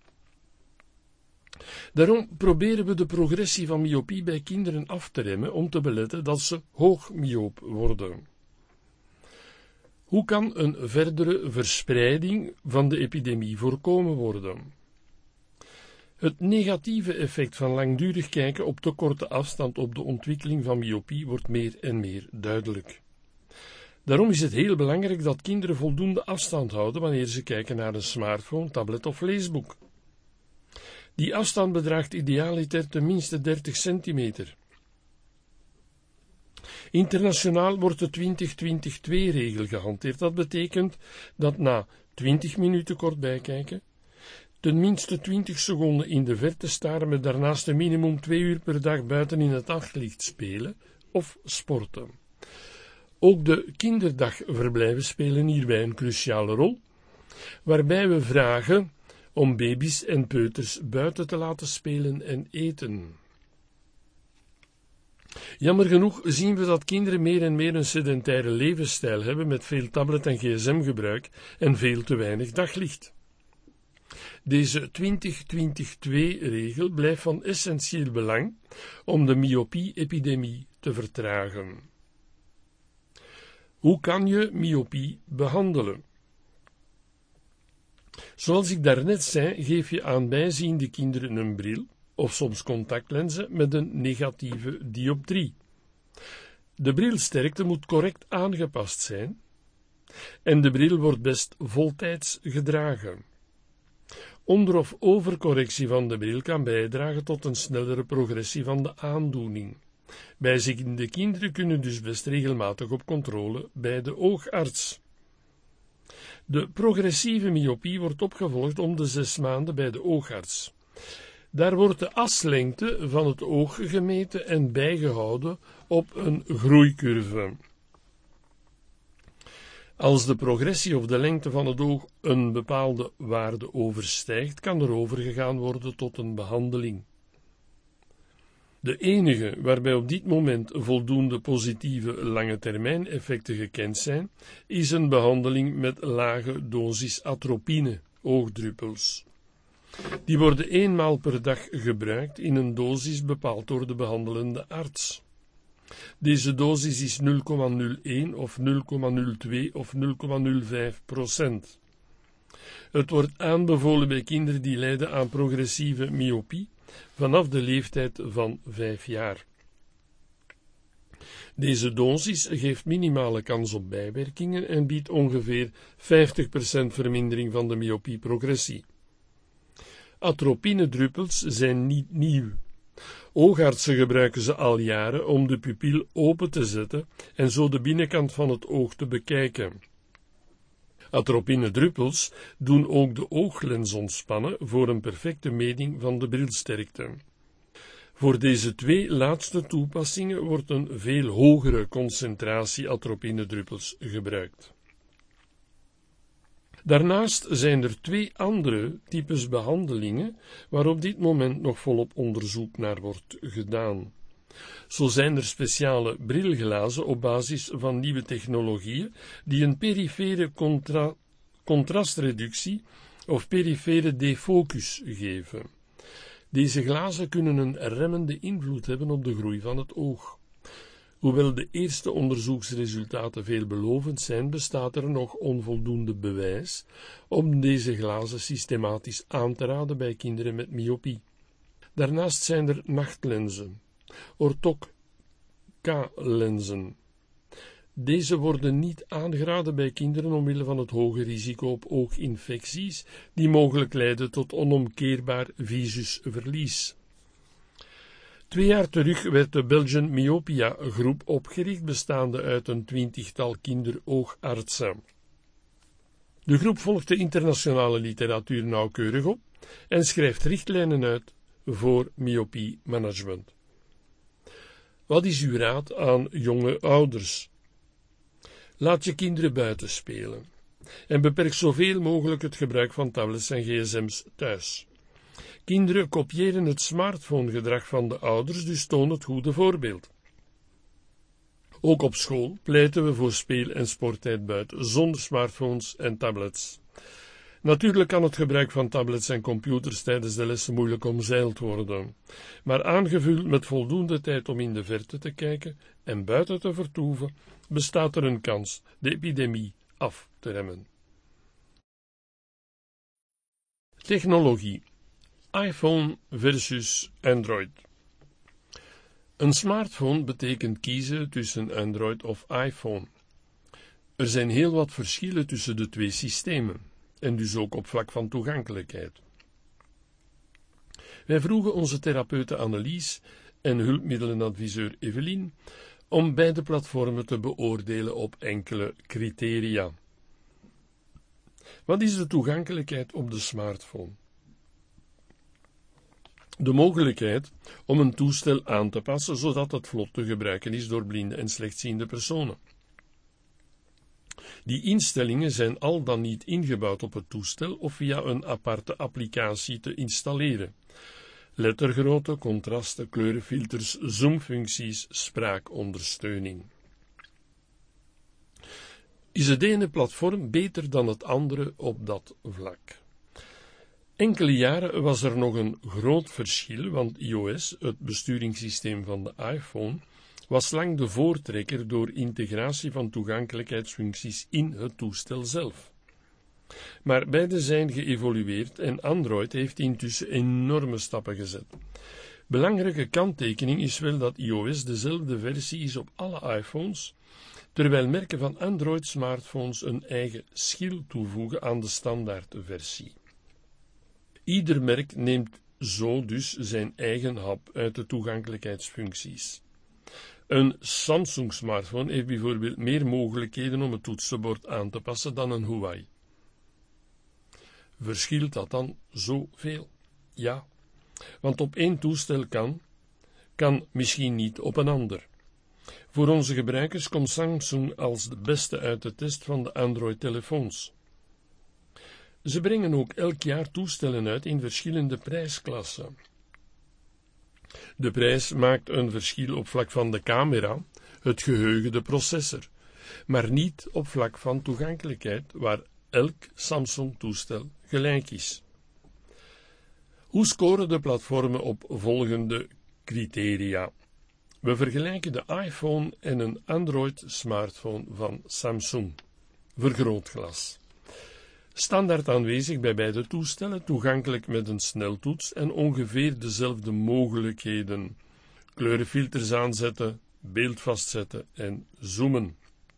Daarom proberen we de progressie van myopie bij kinderen af te remmen om te beletten dat ze hoogmyoop worden. Hoe kan een verdere verspreiding van de epidemie voorkomen worden? Het negatieve effect van langdurig kijken op te korte afstand op de ontwikkeling van myopie wordt meer en meer duidelijk. Daarom is het heel belangrijk dat kinderen voldoende afstand houden wanneer ze kijken naar een smartphone, tablet of leesboek. Die afstand bedraagt idealiter tenminste 30 centimeter. Internationaal wordt de 20-20-2-regel gehanteerd. Dat betekent dat na 20 minuten kort bijkijken, tenminste 20 seconden in de verte staren met daarnaast een minimum 2 uur per dag buiten in het daglicht spelen of sporten. Ook de kinderdagverblijven spelen hierbij een cruciale rol, waarbij we vragen om baby's en peuters buiten te laten spelen en eten. Jammer genoeg zien we dat kinderen meer en meer een sedentaire levensstijl hebben met veel tablet- en gsm-gebruik en veel te weinig daglicht. Deze 20-20-2-regel blijft van essentieel belang om de myopie-epidemie te vertragen. Hoe kan je myopie behandelen? Zoals ik daarnet zei, geef je aan bijziende kinderen een bril, of soms contactlenzen met een negatieve dioptrie. De brilsterkte moet correct aangepast zijn en de bril wordt best voltijds gedragen. Onder- of overcorrectie van de bril kan bijdragen tot een snellere progressie van de aandoening. Bijziende kinderen kunnen dus best regelmatig op controle bij de oogarts. De progressieve myopie wordt opgevolgd om de 6 maanden bij de oogarts. Daar wordt de aslengte van het oog gemeten en bijgehouden op een groeicurve. Als de progressie of de lengte van het oog een bepaalde waarde overstijgt, kan er overgegaan worden tot een behandeling. De enige waarbij op dit moment voldoende positieve lange termijn effecten gekend zijn, is een behandeling met lage dosis atropine, oogdruppels. Die worden eenmaal per dag gebruikt in een dosis bepaald door de behandelende arts. Deze dosis is 0,01 of 0,02 of 0,05%. Het wordt aanbevolen bij kinderen die lijden aan progressieve myopie vanaf de leeftijd van 5 jaar. Deze dosis geeft minimale kans op bijwerkingen en biedt ongeveer 50% vermindering van de myopieprogressie. Atropinedruppels zijn niet nieuw. Oogartsen gebruiken ze al jaren om de pupil open te zetten en zo de binnenkant van het oog te bekijken. Atropinedruppels doen ook de ooglens ontspannen voor een perfecte meting van de brilsterkte. Voor deze 2 laatste toepassingen wordt een veel hogere concentratie atropinedruppels gebruikt. Daarnaast zijn er 2 andere types behandelingen waar op dit moment nog volop onderzoek naar wordt gedaan. Zo zijn er speciale brilglazen op basis van nieuwe technologieën die een perifere contrastreductie of perifere defocus geven. Deze glazen kunnen een remmende invloed hebben op de groei van het oog. Hoewel de eerste onderzoeksresultaten veelbelovend zijn, bestaat er nog onvoldoende bewijs om deze glazen systematisch aan te raden bij kinderen met myopie. Daarnaast zijn er nachtlenzen, orthok-K-lenzen. Deze worden niet aangeraden bij kinderen omwille van het hoge risico op ooginfecties, die mogelijk leiden tot onomkeerbaar visusverlies. 2 jaar terug werd de Belgian Myopia Groep opgericht, bestaande uit een 20-tal kinderoogartsen. De groep volgt de internationale literatuur nauwkeurig op en schrijft richtlijnen uit voor myopiemanagement. Wat is uw raad aan jonge ouders? Laat je kinderen buiten spelen en beperk zoveel mogelijk het gebruik van tablets en gsm's thuis. Kinderen kopiëren het smartphonegedrag van de ouders, dus toon het goede voorbeeld. Ook op school pleiten we voor speel- en sporttijd buiten, zonder smartphones en tablets. Natuurlijk kan het gebruik van tablets en computers tijdens de lessen moeilijk omzeild worden, maar aangevuld met voldoende tijd om in de verte te kijken en buiten te vertoeven, bestaat er een kans de epidemie af te remmen. Technologie: iPhone versus Android. Een smartphone betekent kiezen tussen Android of iPhone. Er zijn heel wat verschillen tussen de 2 systemen, en dus ook op vlak van toegankelijkheid. Wij vroegen onze therapeute Annelies en hulpmiddelenadviseur Evelien om beide platformen te beoordelen op enkele criteria. Wat is de toegankelijkheid op de smartphone? De mogelijkheid om een toestel aan te passen zodat het vlot te gebruiken is door blinde en slechtziende personen. Die instellingen zijn al dan niet ingebouwd op het toestel of via een aparte applicatie te installeren. Lettergrootte, contrasten, kleurenfilters, zoomfuncties, spraakondersteuning. Is het ene platform beter dan het andere op dat vlak? Enkele jaren was er nog een groot verschil, want iOS, het besturingssysteem van de iPhone, was lang de voortrekker door integratie van toegankelijkheidsfuncties in het toestel zelf. Maar beide zijn geëvolueerd en Android heeft intussen enorme stappen gezet. Belangrijke kanttekening is wel dat iOS dezelfde versie is op alle iPhones, terwijl merken van Android-smartphones een eigen schil toevoegen aan de standaardversie. Ieder merk neemt zo dus zijn eigen hap uit de toegankelijkheidsfuncties. Een Samsung-smartphone heeft bijvoorbeeld meer mogelijkheden om het toetsenbord aan te passen dan een Huawei. Verschilt dat dan zoveel? Ja, want op één toestel kan misschien niet op een ander. Voor onze gebruikers komt Samsung als de beste uit de test van de Android-telefoons. Ze brengen ook elk jaar toestellen uit in verschillende prijsklassen. De prijs maakt een verschil op vlak van de camera, het geheugen, de processor, maar niet op vlak van toegankelijkheid, waar elk Samsung-toestel gelijk is. Hoe scoren de platformen op volgende criteria? We vergelijken de iPhone en een Android-smartphone van Samsung. Vergrootglas. Standaard aanwezig bij beide toestellen, toegankelijk met een sneltoets en ongeveer dezelfde mogelijkheden. Kleurenfilters aanzetten, beeld vastzetten en zoomen.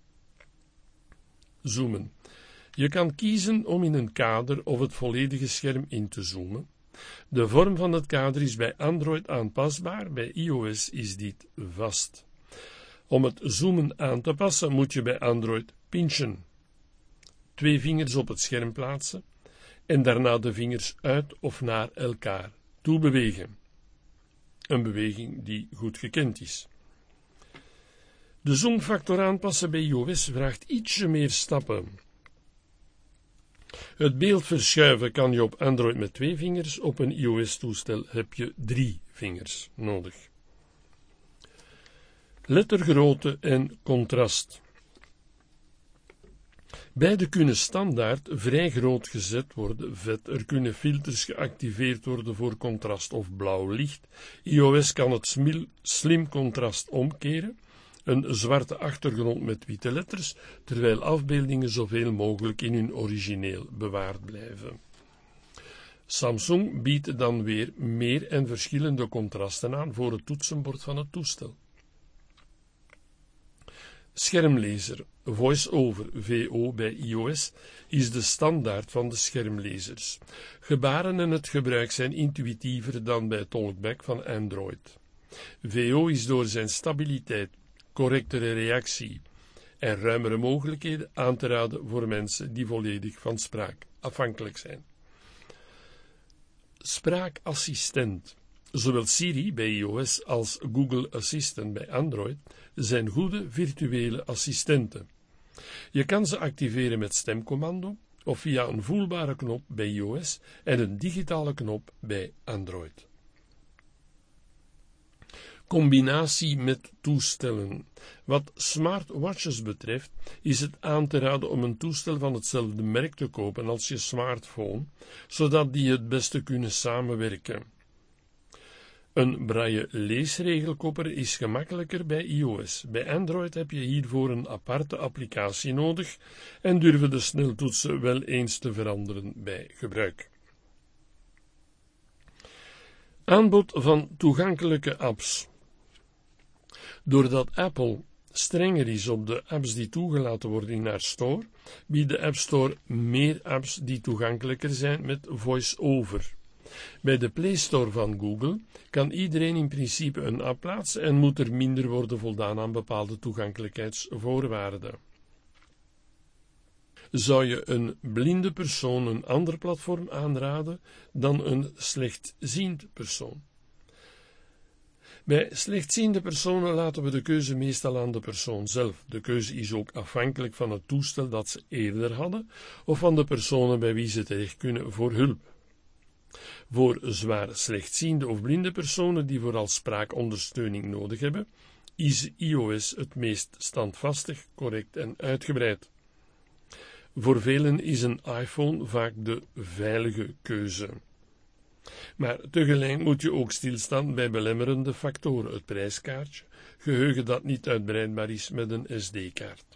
Je kan kiezen om in een kader of het volledige scherm in te zoomen. De vorm van het kader is bij Android aanpasbaar, bij iOS is dit vast. Om het zoomen aan te passen moet je bij Android pinchen. 2 vingers op het scherm plaatsen en daarna de vingers uit of naar elkaar toe bewegen. Een beweging die goed gekend is. De zoomfactor aanpassen bij iOS vraagt ietsje meer stappen. Het beeld verschuiven kan je op Android met 2 vingers, op een iOS-toestel heb je 3 vingers nodig. Lettergrootte en contrast. Beide kunnen standaard vrij groot gezet worden, er kunnen filters geactiveerd worden voor contrast of blauw licht. iOS kan het slim contrast omkeren, een zwarte achtergrond met witte letters, terwijl afbeeldingen zoveel mogelijk in hun origineel bewaard blijven. Samsung biedt dan weer meer en verschillende contrasten aan voor het toetsenbord van het toestel. Schermlezer, voice-over, VO bij iOS, is de standaard van de schermlezers. Gebaren en het gebruik zijn intuïtiever dan bij Talkback van Android. VO is door zijn stabiliteit, correctere reactie en ruimere mogelijkheden aan te raden voor mensen die volledig van spraak afhankelijk zijn. Spraakassistent. Zowel Siri bij iOS als Google Assistant bij Android zijn goede virtuele assistenten. Je kan ze activeren met stemcommando of via een voelbare knop bij iOS en een digitale knop bij Android. Combinatie met toestellen. Wat smartwatches betreft is het aan te raden om een toestel van hetzelfde merk te kopen als je smartphone, zodat die het beste kunnen samenwerken. Een braille leesregelkopper is gemakkelijker bij iOS. Bij Android heb je hiervoor een aparte applicatie nodig en durven de sneltoetsen wel eens te veranderen bij gebruik. Aanbod van toegankelijke apps. Doordat Apple strenger is op de apps die toegelaten worden in haar store, biedt de App Store meer apps die toegankelijker zijn met voice-over. Bij de Play Store van Google kan iedereen in principe een app plaatsen en moet er minder worden voldaan aan bepaalde toegankelijkheidsvoorwaarden. Zou je een blinde persoon een ander platform aanraden dan een slechtziend persoon? Bij slechtziende personen laten we de keuze meestal aan de persoon zelf. De keuze is ook afhankelijk van het toestel dat ze eerder hadden of van de personen bij wie ze terecht kunnen voor hulp. Voor zwaar slechtziende of blinde personen die vooral spraakondersteuning nodig hebben, is iOS het meest standvastig, correct en uitgebreid. Voor velen is een iPhone vaak de veilige keuze. Maar tegelijk moet je ook stilstaan bij belemmerende factoren, het prijskaartje, geheugen dat niet uitbreidbaar is met een SD-kaart.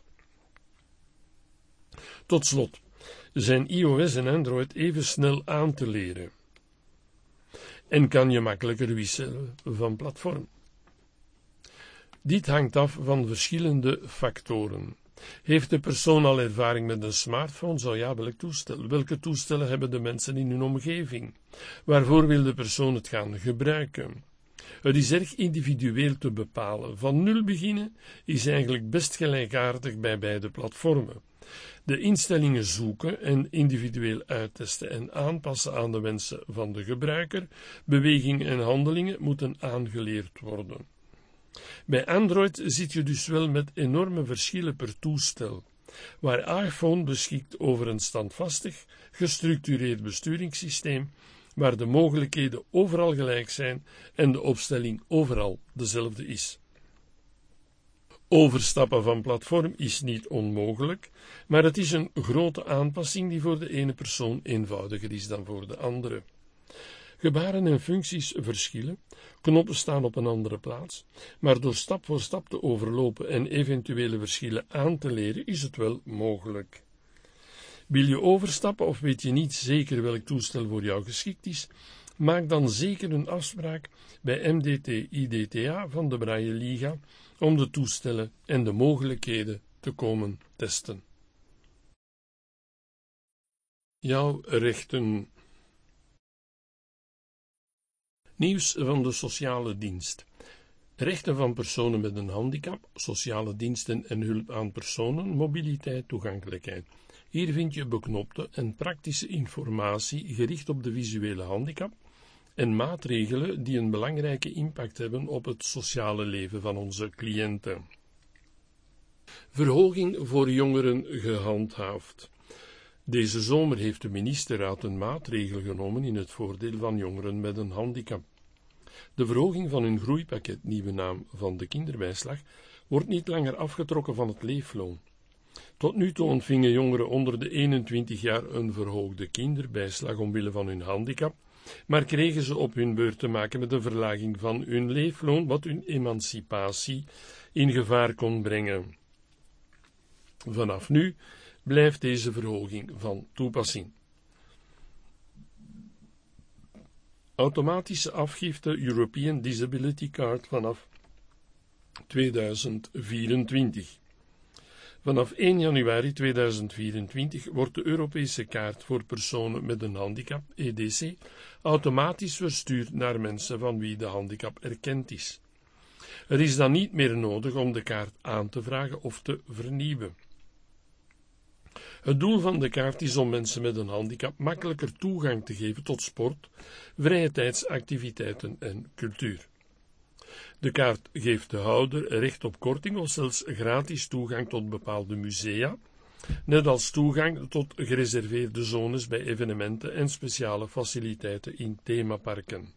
Tot slot, zijn iOS en Android even snel aan te leren? En kan je makkelijker wisselen van platform? Dit hangt af van verschillende factoren. Heeft de persoon al ervaring met een smartphone? Zo ja, welk toestel? Welke toestellen hebben de mensen in hun omgeving? Waarvoor wil de persoon het gaan gebruiken? Het is erg individueel te bepalen. Van nul beginnen is eigenlijk best gelijkaardig bij beide platformen. De instellingen zoeken en individueel uittesten en aanpassen aan de wensen van de gebruiker. Bewegingen en handelingen moeten aangeleerd worden. Bij Android zit je dus wel met enorme verschillen per toestel. Waar iPhone beschikt over een standvastig, gestructureerd besturingssysteem, waar de mogelijkheden overal gelijk zijn en de opstelling overal dezelfde is. Overstappen van platform is niet onmogelijk, maar het is een grote aanpassing die voor de ene persoon eenvoudiger is dan voor de andere. Gebaren en functies verschillen, knoppen staan op een andere plaats, maar door stap voor stap te overlopen en eventuele verschillen aan te leren is het wel mogelijk. Wil je overstappen of weet je niet zeker welk toestel voor jou geschikt is, maak dan zeker een afspraak bij MDT-IDTA van de Braille Liga om de toestellen en de mogelijkheden te komen testen. Jouw rechten. Nieuws van de sociale dienst. Rechten van personen met een handicap, sociale diensten en hulp aan personen, mobiliteit, toegankelijkheid. Hier vind je beknopte en praktische informatie gericht op de visuele handicap en maatregelen die een belangrijke impact hebben op het sociale leven van onze cliënten. Verhoging voor jongeren gehandhaafd. Deze zomer heeft de ministerraad een maatregel genomen in het voordeel van jongeren met een handicap. De verhoging van hun groeipakket, nieuwe naam van de kinderbijslag, wordt niet langer afgetrokken van het leefloon. Tot nu toe ontvingen jongeren onder de 21 jaar een verhoogde kinderbijslag omwille van hun handicap, maar kregen ze op hun beurt te maken met een verlaging van hun leefloon, wat hun emancipatie in gevaar kon brengen. Vanaf nu blijft deze verhoging van toepassing. Automatische afgifte European Disability Card vanaf 2024. Vanaf 1 januari 2024 wordt de Europese kaart voor personen met een handicap, EDC, automatisch verstuurd naar mensen van wie de handicap erkend is. Er is dan niet meer nodig om de kaart aan te vragen of te vernieuwen. Het doel van de kaart is om mensen met een handicap makkelijker toegang te geven tot sport, vrije tijdsactiviteiten en cultuur. De kaart geeft de houder recht op korting of zelfs gratis toegang tot bepaalde musea, net als toegang tot gereserveerde zones bij evenementen en speciale faciliteiten in themaparken.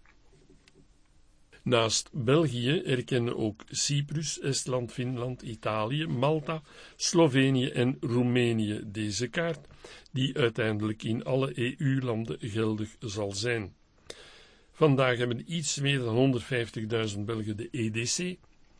Naast België erkennen ook Cyprus, Estland, Finland, Italië, Malta, Slovenië en Roemenië deze kaart, die uiteindelijk in alle EU-landen geldig zal zijn. Vandaag hebben iets meer dan 150.000 Belgen de EDC,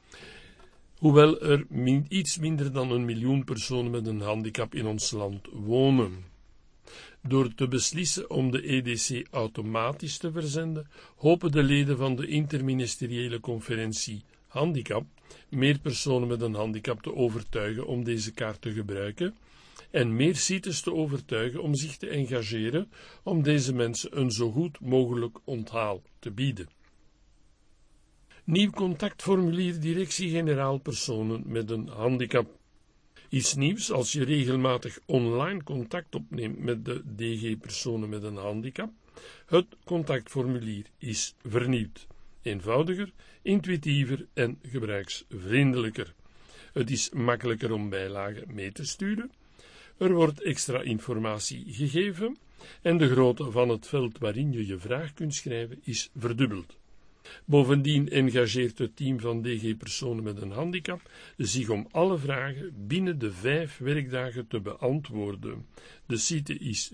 hoewel er iets minder dan 1 miljoen personen met een handicap in ons land wonen. Door te beslissen om de EDC automatisch te verzenden, hopen de leden van de interministeriële conferentie Handicap meer personen met een handicap te overtuigen om deze kaart te gebruiken en meer CITES te overtuigen om zich te engageren om deze mensen een zo goed mogelijk onthaal te bieden. Nieuw contactformulier Directie-Generaal Personen met een handicap. Iets nieuws als je regelmatig online contact opneemt met de DG Personen met een handicap. Het contactformulier is vernieuwd, eenvoudiger, intuïtiever en gebruiksvriendelijker. Het is makkelijker om bijlagen mee te sturen. Er wordt extra informatie gegeven en de grootte van het veld waarin je je vraag kunt schrijven is verdubbeld. Bovendien engageert het team van DG Personen met een handicap zich om alle vragen binnen de 5 werkdagen te beantwoorden. De site is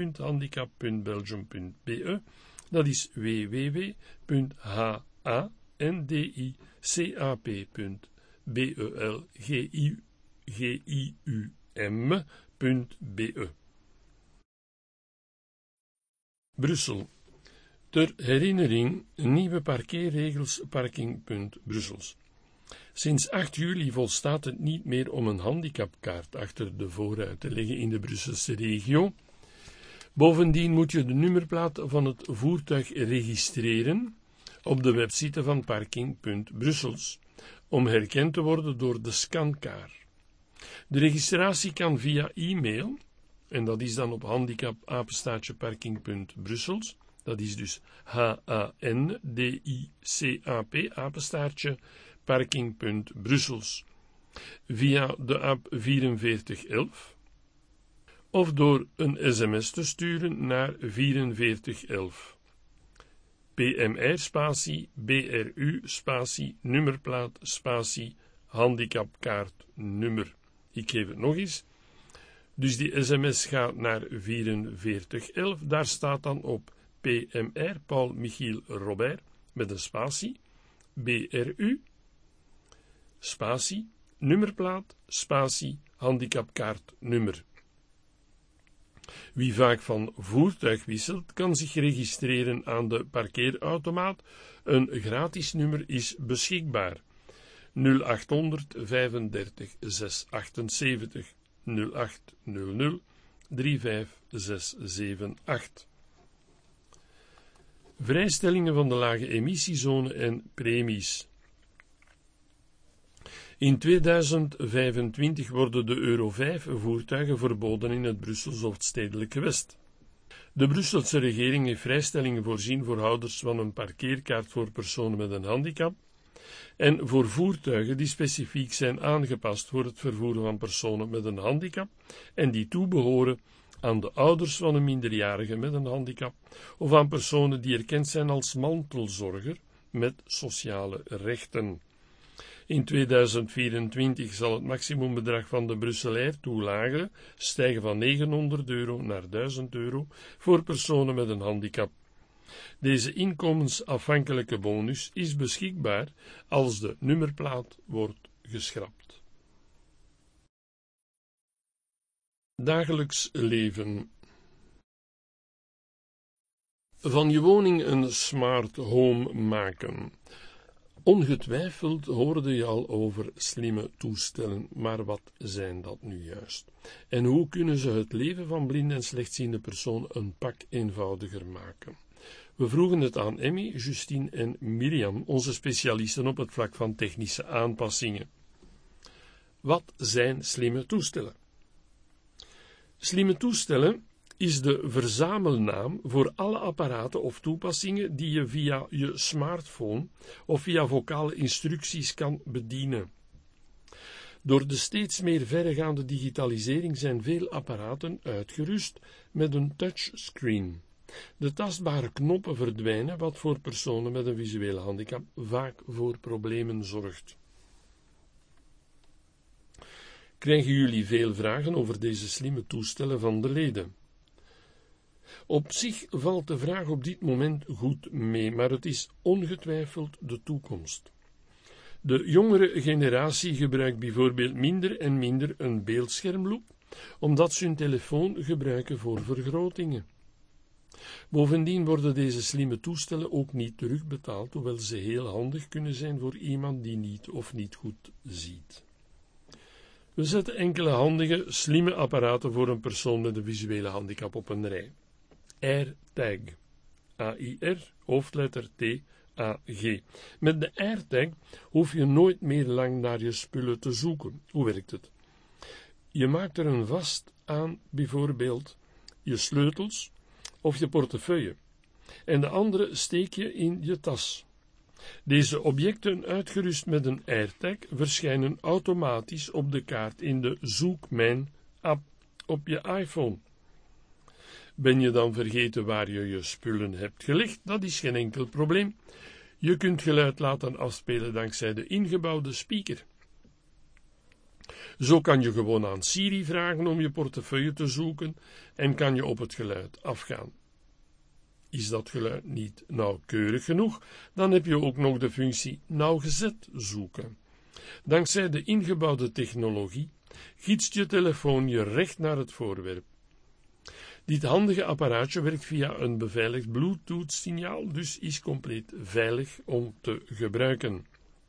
www.handicap.belgium.be, dat is www.ha handicap.belgium.be. Brussel. Ter herinnering, nieuwe parkeerregels Parking.Brussels. Sinds 8 juli volstaat het niet meer om een handicapkaart achter de voorruit te leggen in de Brusselse regio. Bovendien moet je de nummerplaat van het voertuig registreren op de website van Parking.Brussels, om herkend te worden door de scankaar. De registratie kan via e-mail, en dat is dan op handicap@parking.Brussels. Dat is dus handicap @parking.Brussels. Via de app 4411 of door een sms te sturen naar 4411. PMR spatie BRU spatie nummerplaat spatie handicapkaart nummer. Ik geef het nog eens. Dus die sms gaat naar 4411. Daar staat dan op PMR Paul Michiel Robert met een spatie BRU spatie nummerplaat spatie handicapkaart nummer. Wie vaak van voertuig wisselt, kan zich registreren aan de parkeerautomaat. Een gratis nummer is beschikbaar. 0800 35 678 0800 35678. Vrijstellingen van de lage emissiezone en premies. In 2025 worden de Euro 5 voertuigen verboden in het Brussels of het stedelijk gewest. De Brusselse regering heeft vrijstellingen voorzien voor houders van een parkeerkaart voor personen met een handicap en voor voertuigen die specifiek zijn aangepast voor het vervoeren van personen met een handicap en die toebehoren aan de ouders van een minderjarige met een handicap of aan personen die erkend zijn als mantelzorger met sociale rechten. In 2024 zal het maximumbedrag van de Brusselair toelage stijgen van €900 naar €1000 voor personen met een handicap. Deze inkomensafhankelijke bonus is beschikbaar als de nummerplaat wordt geschrapt. Dagelijks leven. Van je woning een smart home maken. Ongetwijfeld hoorde je al over slimme toestellen, maar wat zijn dat nu juist? En hoe kunnen ze het leven van blinde en slechtziende personen een pak eenvoudiger maken? We vroegen het aan Emmy, Justine en Mirjam, onze specialisten op het vlak van technische aanpassingen. Wat zijn slimme toestellen? Slimme toestellen is de verzamelnaam voor alle apparaten of toepassingen die je via je smartphone of via vocale instructies kan bedienen. Door de steeds meer verregaande digitalisering zijn veel apparaten uitgerust met een touchscreen. De tastbare knoppen verdwijnen, wat voor personen met een visuele handicap vaak voor problemen zorgt. Krijgen jullie veel vragen over deze slimme toestellen van de leden? Op zich valt de vraag op dit moment goed mee, maar het is ongetwijfeld de toekomst. De jongere generatie gebruikt bijvoorbeeld minder en minder een beeldschermloop, omdat ze hun telefoon gebruiken voor vergrotingen. Bovendien worden deze slimme toestellen ook niet terugbetaald, hoewel ze heel handig kunnen zijn voor iemand die niet of niet goed ziet. We zetten enkele handige, slimme apparaten voor een persoon met een visuele handicap op een rij. AirTag. AIR, hoofdletter T, AG. Met de AirTag hoef je nooit meer lang naar je spullen te zoeken. Hoe werkt het? Je maakt er een vast aan, bijvoorbeeld je sleutels of je portefeuille, en de andere steek je in je tas. Deze objecten, uitgerust met een AirTag, verschijnen automatisch op de kaart in de Zoek Mijn app op je iPhone. Ben je dan vergeten waar je je spullen hebt gelegd? Dat is geen enkel probleem. Je kunt geluid laten afspelen dankzij de ingebouwde speaker. Zo kan je gewoon aan Siri vragen om je portefeuille te zoeken en kan je op het geluid afgaan. Is dat geluid niet nauwkeurig genoeg, dan heb je ook nog de functie nauwgezet zoeken. Dankzij de ingebouwde technologie gidst je telefoon je recht naar het voorwerp. Dit handige apparaatje werkt via een beveiligd Bluetooth-signaal, dus is compleet veilig om te gebruiken.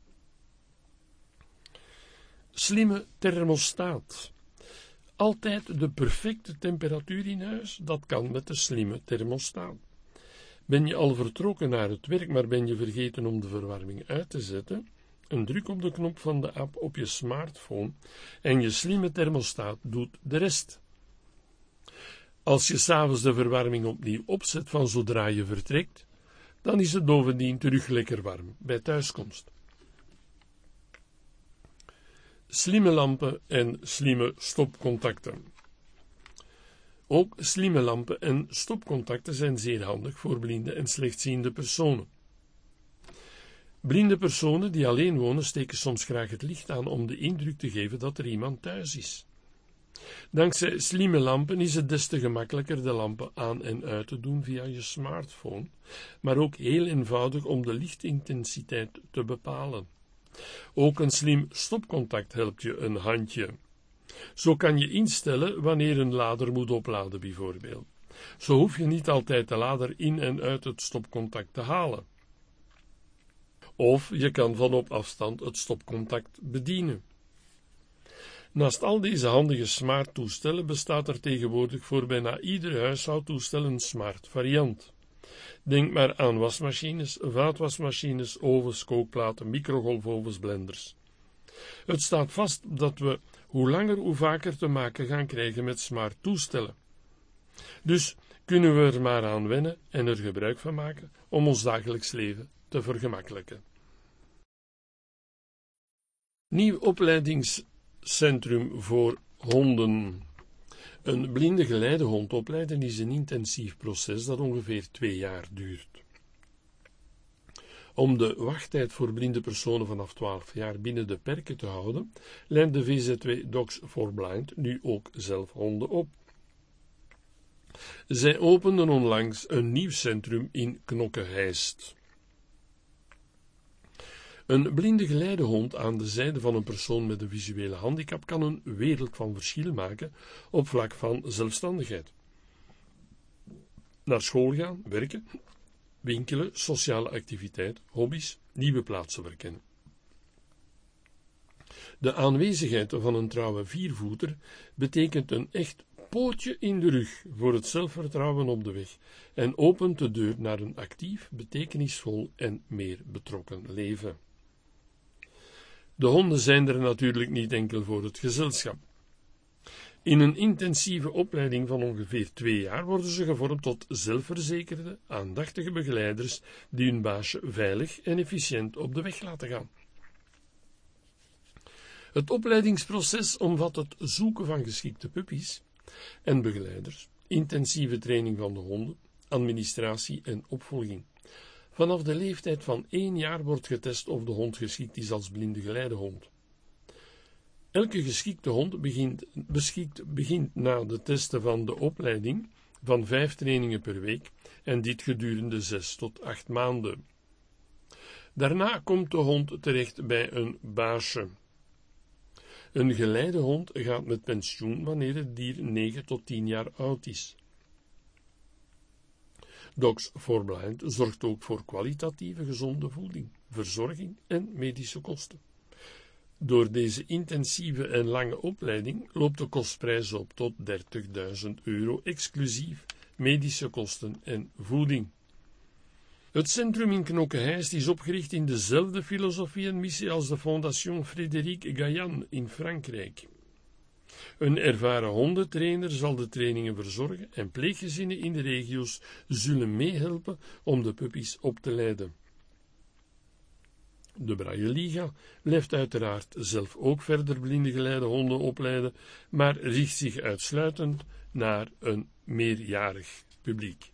Slimme thermostaat. Altijd de perfecte temperatuur in huis, dat kan met de slimme thermostaat. Ben je al vertrokken naar het werk, maar ben je vergeten om de verwarming uit te zetten? Een druk op de knop van de app op je smartphone en je slimme thermostaat doet de rest. Als je 's avonds de verwarming opnieuw opzet van zodra je vertrekt, dan is het bovendien terug lekker warm bij thuiskomst. Slimme lampen en slimme stopcontacten. Ook slimme lampen en stopcontacten zijn zeer handig voor blinde en slechtziende personen. Blinde personen die alleen wonen steken soms graag het licht aan om de indruk te geven dat er iemand thuis is. Dankzij slimme lampen is het des te gemakkelijker de lampen aan en uit te doen via je smartphone, maar ook heel eenvoudig om de lichtintensiteit te bepalen. Ook een slim stopcontact helpt je een handje. Zo kan je instellen wanneer een lader moet opladen bijvoorbeeld. Zo hoef je niet altijd de lader in en uit het stopcontact te halen. Of je kan van op afstand het stopcontact bedienen. Naast al deze handige smart toestellen bestaat er tegenwoordig voor bijna ieder huishoudtoestel een smart variant. Denk maar aan wasmachines, vaatwasmachines, ovens, kookplaten, microgolfovens, blenders. Het staat vast dat we hoe langer hoe vaker te maken gaan krijgen met smart toestellen. Dus kunnen we er maar aan wennen en er gebruik van maken om ons dagelijks leven te vergemakkelijken. Nieuw opleidingscentrum voor honden. Een blinde geleidehond opleiden is een intensief proces dat ongeveer 2 jaar duurt. Om de wachttijd voor blinde personen vanaf 12 jaar binnen de perken te houden, leidt de VZW Dogs for Blind nu ook zelf honden op. Zij openden onlangs een nieuw centrum in Knokke-Heist. Een blinde geleidehond aan de zijde van een persoon met een visuele handicap kan een wereld van verschil maken op vlak van zelfstandigheid. Naar school gaan, werken, winkelen, sociale activiteit, hobby's, nieuwe plaatsen verkennen. De aanwezigheid van een trouwe viervoeter betekent een echt pootje in de rug voor het zelfvertrouwen op de weg en opent de deur naar een actief, betekenisvol en meer betrokken leven. De honden zijn er natuurlijk niet enkel voor het gezelschap. In een intensieve opleiding van ongeveer 2 jaar worden ze gevormd tot zelfverzekerde, aandachtige begeleiders die hun baasje veilig en efficiënt op de weg laten gaan. Het opleidingsproces omvat het zoeken van geschikte puppies en begeleiders, intensieve training van de honden, administratie en opvolging. Vanaf de leeftijd van 1 jaar wordt getest of de hond geschikt is als blinde geleidehond. Elke geschikte hond begint na de testen van de opleiding van 5 trainingen per week en dit gedurende 6 tot 8 maanden. Daarna komt de hond terecht bij een baasje. Een geleidehond gaat met pensioen wanneer het dier 9 tot 10 jaar oud is. Dogs for Blind zorgt ook voor kwalitatieve gezonde voeding, verzorging en medische kosten. Door deze intensieve en lange opleiding loopt de kostprijs op tot €30.000 exclusief medische kosten en voeding. Het centrum in Knokke-Heist is opgericht in dezelfde filosofie en missie als de Fondation Frédéric Gaillan in Frankrijk. Een ervaren hondentrainer zal de trainingen verzorgen en pleeggezinnen in de regio's zullen meehelpen om de puppies op te leiden. De Braille Liga blijft uiteraard zelf ook verder blinde geleide honden opleiden, maar richt zich uitsluitend naar een meerjarig publiek.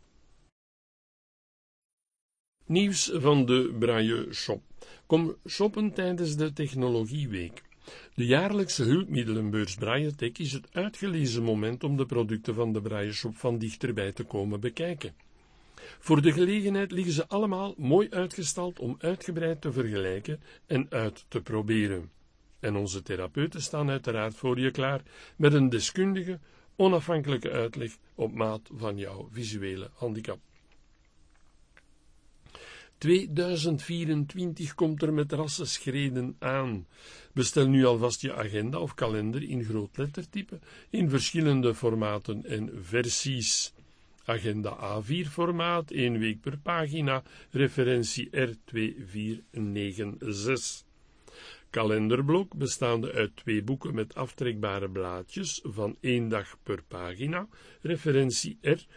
Nieuws van de Braille Shop. Kom shoppen tijdens de Technologieweek. De jaarlijkse hulpmiddelenbeurs Braille Tech is het uitgelezen moment om de producten van de Braille Shop van dichterbij te komen bekijken. Voor de gelegenheid liggen ze allemaal mooi uitgestald om uitgebreid te vergelijken en uit te proberen. En onze therapeuten staan uiteraard voor je klaar met een deskundige, onafhankelijke uitleg op maat van jouw visuele handicap. 2024 komt er met rassenschreden aan. Bestel nu alvast je agenda of kalender in groot lettertype in verschillende formaten en versies. Agenda A4 formaat, 1 week per pagina, referentie R2496. Kalenderblok bestaande uit 2 boeken met aftrekbare blaadjes van 1 dag per pagina, referentie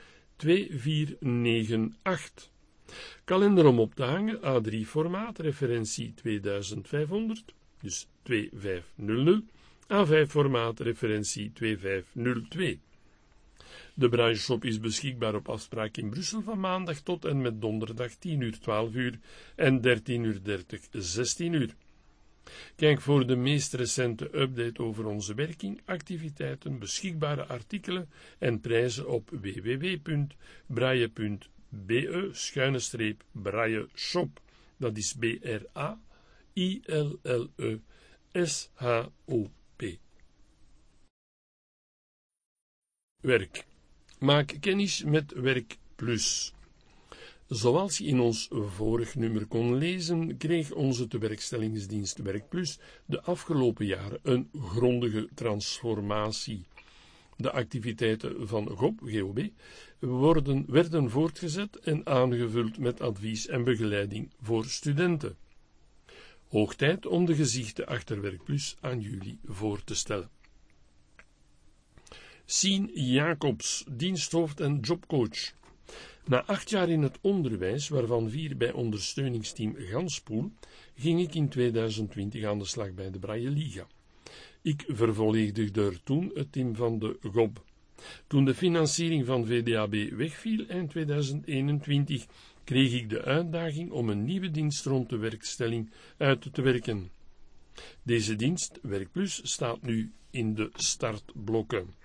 R2498. Kalender om op te hangen, A3 formaat, referentie 2500, dus 2500, A5 formaat, referentie 2502. De brancheshop is beschikbaar op afspraak in Brussel van maandag tot en met donderdag 10 uur 12 uur en 13 uur 30 16 uur. Kijk voor de meest recente update over onze werking, activiteiten, beschikbare artikelen en prijzen op www.braille.be/brailleshop. Dat is BRAILLESHOP. Werk. Maak kennis met WerkPlus. Zoals je in ons vorig nummer kon lezen, kreeg onze tewerkstellingsdienst WerkPlus de afgelopen jaren een grondige transformatie. De activiteiten van GOB werden voortgezet en aangevuld met advies en begeleiding voor studenten. Hoog tijd om de gezichten achter WerkPlus aan jullie voor te stellen. Sien Jacobs, diensthoofd en jobcoach. Na 8 jaar in het onderwijs, waarvan 4 bij ondersteuningsteam Ganspoel, ging ik in 2020 aan de slag bij de Braille Liga. Ik vervolledigde er toen het team van de GOB. Toen de financiering van VDAB wegviel eind 2021, kreeg ik de uitdaging om een nieuwe dienst rond de werkstelling uit te werken. Deze dienst, WerkPlus, staat nu in de startblokken.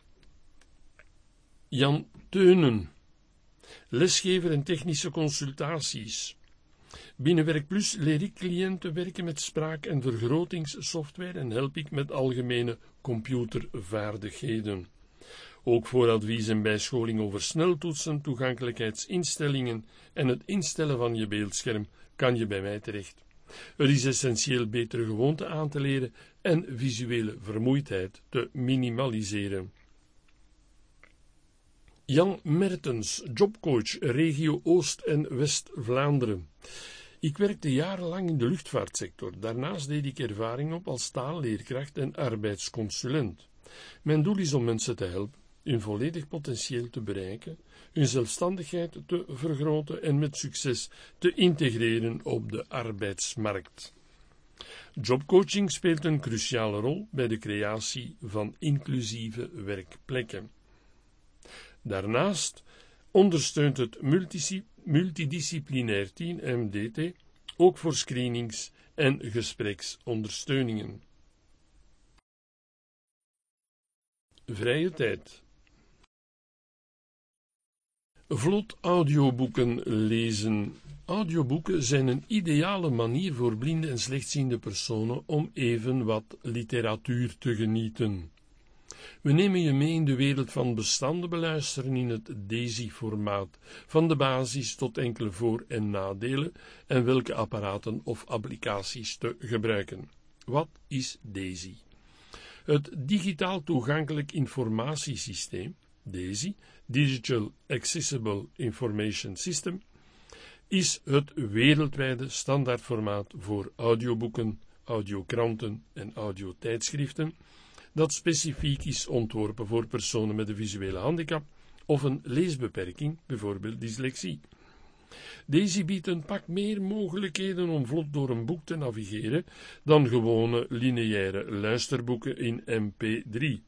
Jan Teunen, lesgever en technische consultaties. Binnen WerkPlus leer ik cliënten werken met spraak- en vergrotingssoftware en help ik met algemene computervaardigheden. Ook voor advies en bijscholing over sneltoetsen, toegankelijkheidsinstellingen en het instellen van je beeldscherm kan je bij mij terecht. Het is essentieel betere gewoonten aan te leren en visuele vermoeidheid te minimaliseren. Jan Mertens, jobcoach, regio Oost- en West-Vlaanderen. Ik werkte jarenlang in de luchtvaartsector. Daarnaast deed ik ervaring op als taalleerkracht en arbeidsconsulent. Mijn doel is om mensen te helpen hun volledig potentieel te bereiken, hun zelfstandigheid te vergroten en met succes te integreren op de arbeidsmarkt. Jobcoaching speelt een cruciale rol bij de creatie van inclusieve werkplekken. Daarnaast ondersteunt het multidisciplinair team MDT ook voor screenings- en gespreksondersteuningen. Vrije tijd. Vlot audioboeken lezen. Audioboeken zijn een ideale manier voor blinde en slechtziende personen om even wat literatuur te genieten. We nemen je mee in de wereld van bestanden beluisteren in het DAISY-formaat, van de basis tot enkele voor- en nadelen en welke apparaten of applicaties te gebruiken. Wat is DAISY? Het digitaal toegankelijk informatiesysteem, DAISY, Digital Accessible Information System, is het wereldwijde standaardformaat voor audioboeken, audiokranten en audiotijdschriften, dat specifiek is ontworpen voor personen met een visuele handicap of een leesbeperking, bijvoorbeeld dyslexie. Deze biedt een pak meer mogelijkheden om vlot door een boek te navigeren dan gewone lineaire luisterboeken in MP3.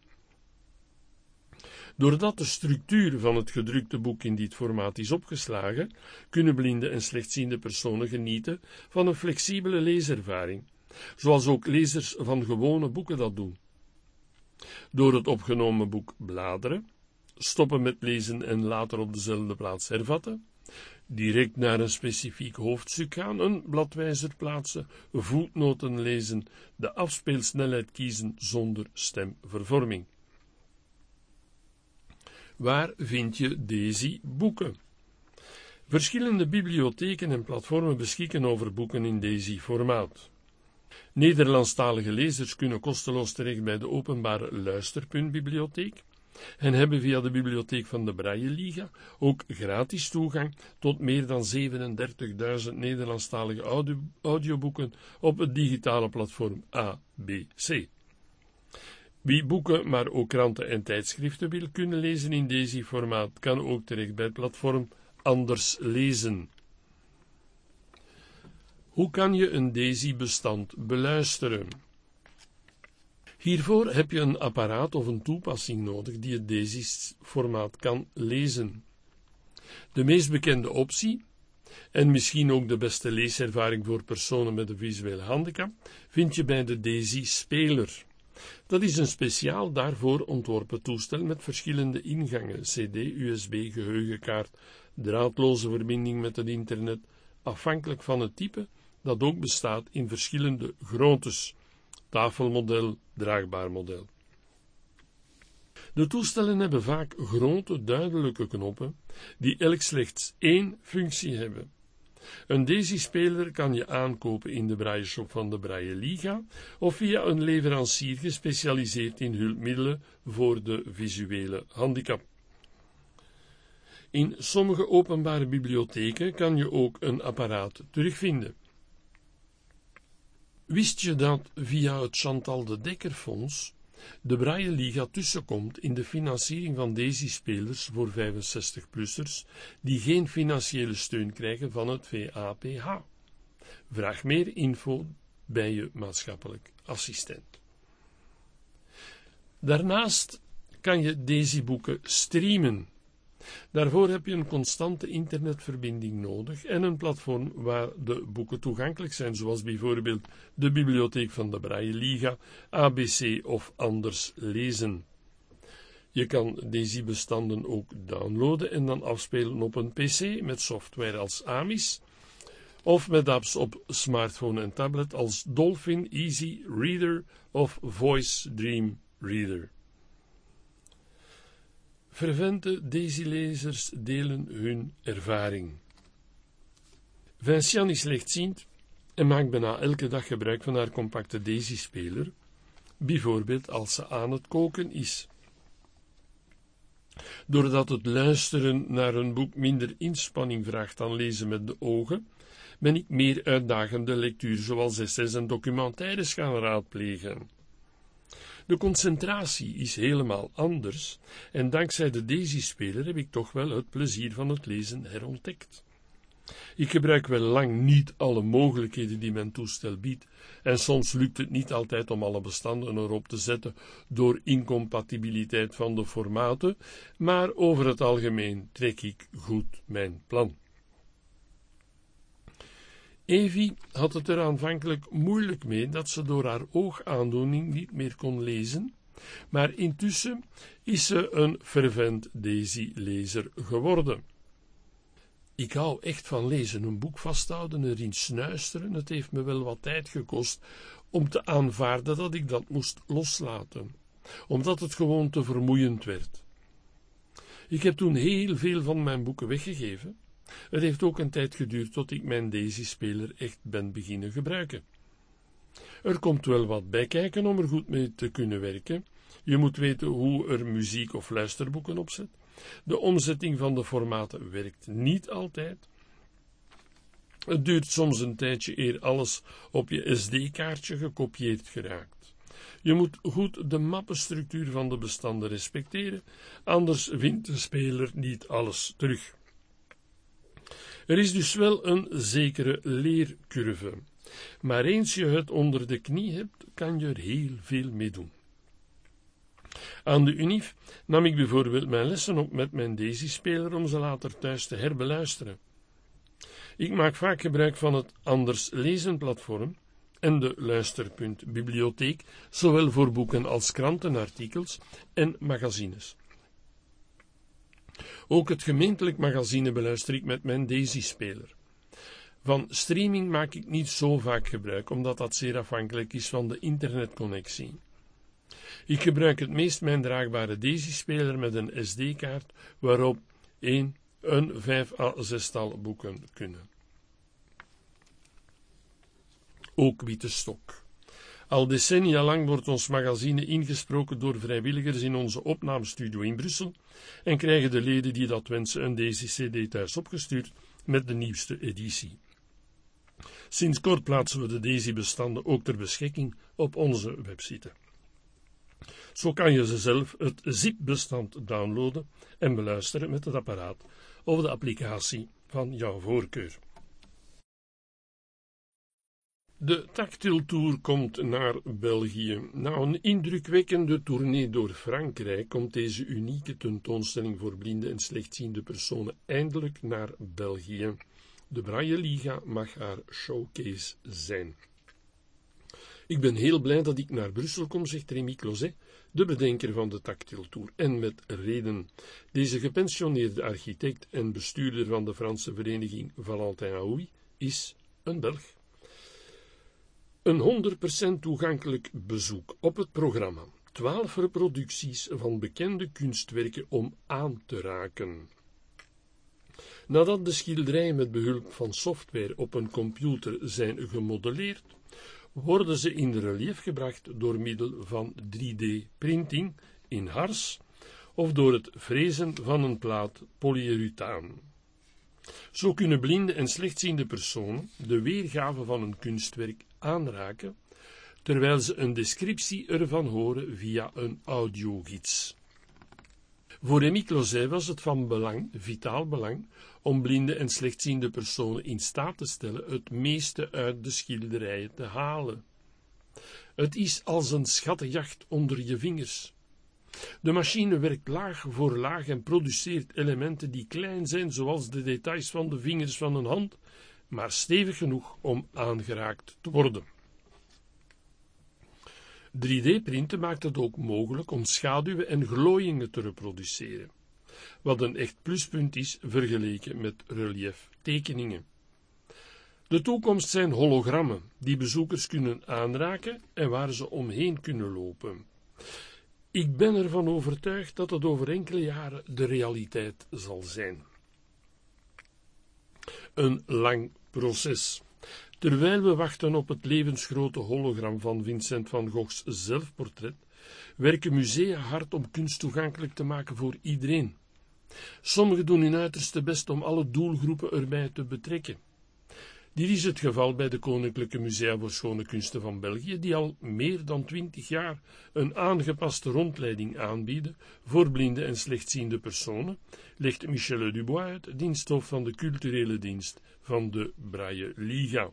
Doordat de structuur van het gedrukte boek in dit formaat is opgeslagen, kunnen blinde en slechtziende personen genieten van een flexibele leeservaring, zoals ook lezers van gewone boeken dat doen. Door het opgenomen boek bladeren, stoppen met lezen en later op dezelfde plaats hervatten, Direct naar een specifiek hoofdstuk gaan, een bladwijzer plaatsen, voetnoten lezen, de afspeelsnelheid kiezen zonder stemvervorming. Waar vind je deze boeken? Verschillende bibliotheken en platformen beschikken over boeken in DAISY-formaat. Nederlandstalige lezers kunnen kosteloos terecht bij de openbare luisterpuntbibliotheek en hebben via de bibliotheek van de Brailleliga ook gratis toegang tot meer dan 37.000 Nederlandstalige audioboeken op het digitale platform ABC. Wie boeken, maar ook kranten en tijdschriften wil kunnen lezen in DAISY-formaat, kan ook terecht bij het platform Anders Lezen. Hoe kan je een DAISY-bestand beluisteren? Hiervoor heb je een apparaat of een toepassing nodig die het DAISY-formaat kan lezen. De meest bekende optie, en misschien ook de beste leeservaring voor personen met een visuele handicap, vind je bij de DAISY-speler. Dat is een speciaal daarvoor ontworpen toestel met verschillende ingangen, CD, USB, geheugenkaart, draadloze verbinding met het internet, afhankelijk van het type, dat ook bestaat in verschillende groottes, tafelmodel, draagbaar model. De toestellen hebben vaak grote, duidelijke knoppen, die elk slechts één functie hebben. Een DAISY-speler kan je aankopen in de Brailleshop van de Brailleliga of via een leverancier gespecialiseerd in hulpmiddelen voor de visuele handicap. In sommige openbare bibliotheken kan je ook een apparaat terugvinden. Wist je dat via het Chantal de Dekker Fonds de Brailleliga tussenkomt in de financiering van DAISY-spelers voor 65-plussers die geen financiële steun krijgen van het VAPH? Vraag meer info bij je maatschappelijk assistent. Daarnaast kan je DAISY-boeken streamen. Daarvoor heb je een constante internetverbinding nodig en een platform waar de boeken toegankelijk zijn, zoals bijvoorbeeld de bibliotheek van de Brailleliga, ABC of Anders Lezen. Je kan deze bestanden ook downloaden en dan afspelen op een PC met software als Amis of met apps op smartphone en tablet als Dolphin Easy Reader of Voice Dream Reader. Fervente DAISY-lezers delen hun ervaring. Vinciane is slechtziend en maakt bijna elke dag gebruik van haar compacte DAISY-speler, bijvoorbeeld als ze aan het koken is. Doordat het luisteren naar een boek minder inspanning vraagt dan lezen met de ogen, ben ik meer uitdagende lectuur zoals essays en documentaires gaan raadplegen. De concentratie is helemaal anders en dankzij de DAISY-speler heb ik toch wel het plezier van het lezen herontdekt. Ik gebruik wel lang niet alle mogelijkheden die mijn toestel biedt en soms lukt het niet altijd om alle bestanden erop te zetten door incompatibiliteit van de formaten, maar over het algemeen trek ik goed mijn plan. Evie had het er aanvankelijk moeilijk mee dat ze door haar oogaandoening niet meer kon lezen, maar intussen is ze een fervent DAISY-lezer geworden. Ik hou echt van lezen, een boek vasthouden, erin snuisteren. Het heeft me wel wat tijd gekost om te aanvaarden dat ik dat moest loslaten, omdat het gewoon te vermoeiend werd. Ik heb toen heel veel van mijn boeken weggegeven. Het heeft ook een tijd geduurd tot ik mijn DAISY-speler echt ben beginnen gebruiken. Er komt wel wat bij kijken om er goed mee te kunnen werken. Je moet weten hoe er muziek of luisterboeken opzet. De omzetting van de formaten werkt niet altijd. Het duurt soms een tijdje eer alles op je SD-kaartje gekopieerd geraakt. Je moet goed de mappenstructuur van de bestanden respecteren, anders vindt de speler niet alles terug. Er is dus wel een zekere leercurve, maar eens je het onder de knie hebt, kan je er heel veel mee doen. Aan de UNIF nam ik bijvoorbeeld mijn lessen op met mijn DAISY-speler om ze later thuis te herbeluisteren. Ik maak vaak gebruik van het Anders Lezen platform en de Luisterpuntbibliotheek, zowel voor boeken als krantenartikels en magazines. Ook het gemeentelijk magazine beluister ik met mijn Daisy-speler. Van streaming maak ik niet zo vaak gebruik, omdat dat zeer afhankelijk is van de internetconnectie. Ik gebruik het meest mijn draagbare Daisy-speler met een SD-kaart, waarop een 5 à 6-tal boeken kunnen. Ook Witte Stok. Al decennia lang wordt ons magazine ingesproken door vrijwilligers in onze opnamestudio in Brussel en krijgen de leden die dat wensen een Daisy-CD thuis opgestuurd met de nieuwste editie. Sinds kort plaatsen we de Daisy-bestanden ook ter beschikking op onze website. Zo kan je ze zelf het zip-bestand downloaden en beluisteren met het apparaat of de applicatie van jouw voorkeur. De Tactile Tour komt naar België. Na een indrukwekkende tournee door Frankrijk komt deze unieke tentoonstelling voor blinde en slechtziende personen eindelijk naar België. De Braille Liga mag haar showcase zijn. Ik ben heel blij dat ik naar Brussel kom, zegt Rémi Closet, de bedenker van de Tactile Tour. En met reden. Deze gepensioneerde architect en bestuurder van de Franse vereniging Valentin Houy is een Belg. Een 100% toegankelijk bezoek op het programma. 12 reproducties van bekende kunstwerken om aan te raken. Nadat de schilderijen met behulp van software op een computer zijn gemodelleerd, worden ze in relief gebracht door middel van 3D-printing in hars of door het frezen van een plaat polyurethaan. Zo kunnen blinde en slechtziende personen de weergave van een kunstwerk aanraken, terwijl ze een descriptie ervan horen via een audiogids. Voor Rémi Closet was het van belang, vitaal belang, om blinde en slechtziende personen in staat te stellen het meeste uit de schilderijen te halen. Het is als een schattenjacht onder je vingers. De machine werkt laag voor laag en produceert elementen die klein zijn, zoals de details van de vingers van een hand, maar stevig genoeg om aangeraakt te worden. 3D-printen maakt het ook mogelijk om schaduwen en glooiingen te reproduceren, wat een echt pluspunt is vergeleken met relieftekeningen. De toekomst zijn hologrammen, die bezoekers kunnen aanraken en waar ze omheen kunnen lopen. Ik ben ervan overtuigd dat het over enkele jaren de realiteit zal zijn. Een lang proces. Terwijl we wachten op het levensgrote hologram van Vincent van Goghs zelfportret, werken musea hard om kunst toegankelijk te maken voor iedereen. Sommigen doen hun uiterste best om alle doelgroepen erbij te betrekken. Dit is het geval bij de Koninklijke Musea voor Schone Kunsten van België, die al meer dan 20 jaar een aangepaste rondleiding aanbieden voor blinde en slechtziende personen, legt Michel Dubois uit, diensthoofd van de culturele dienst van de Braille Liga.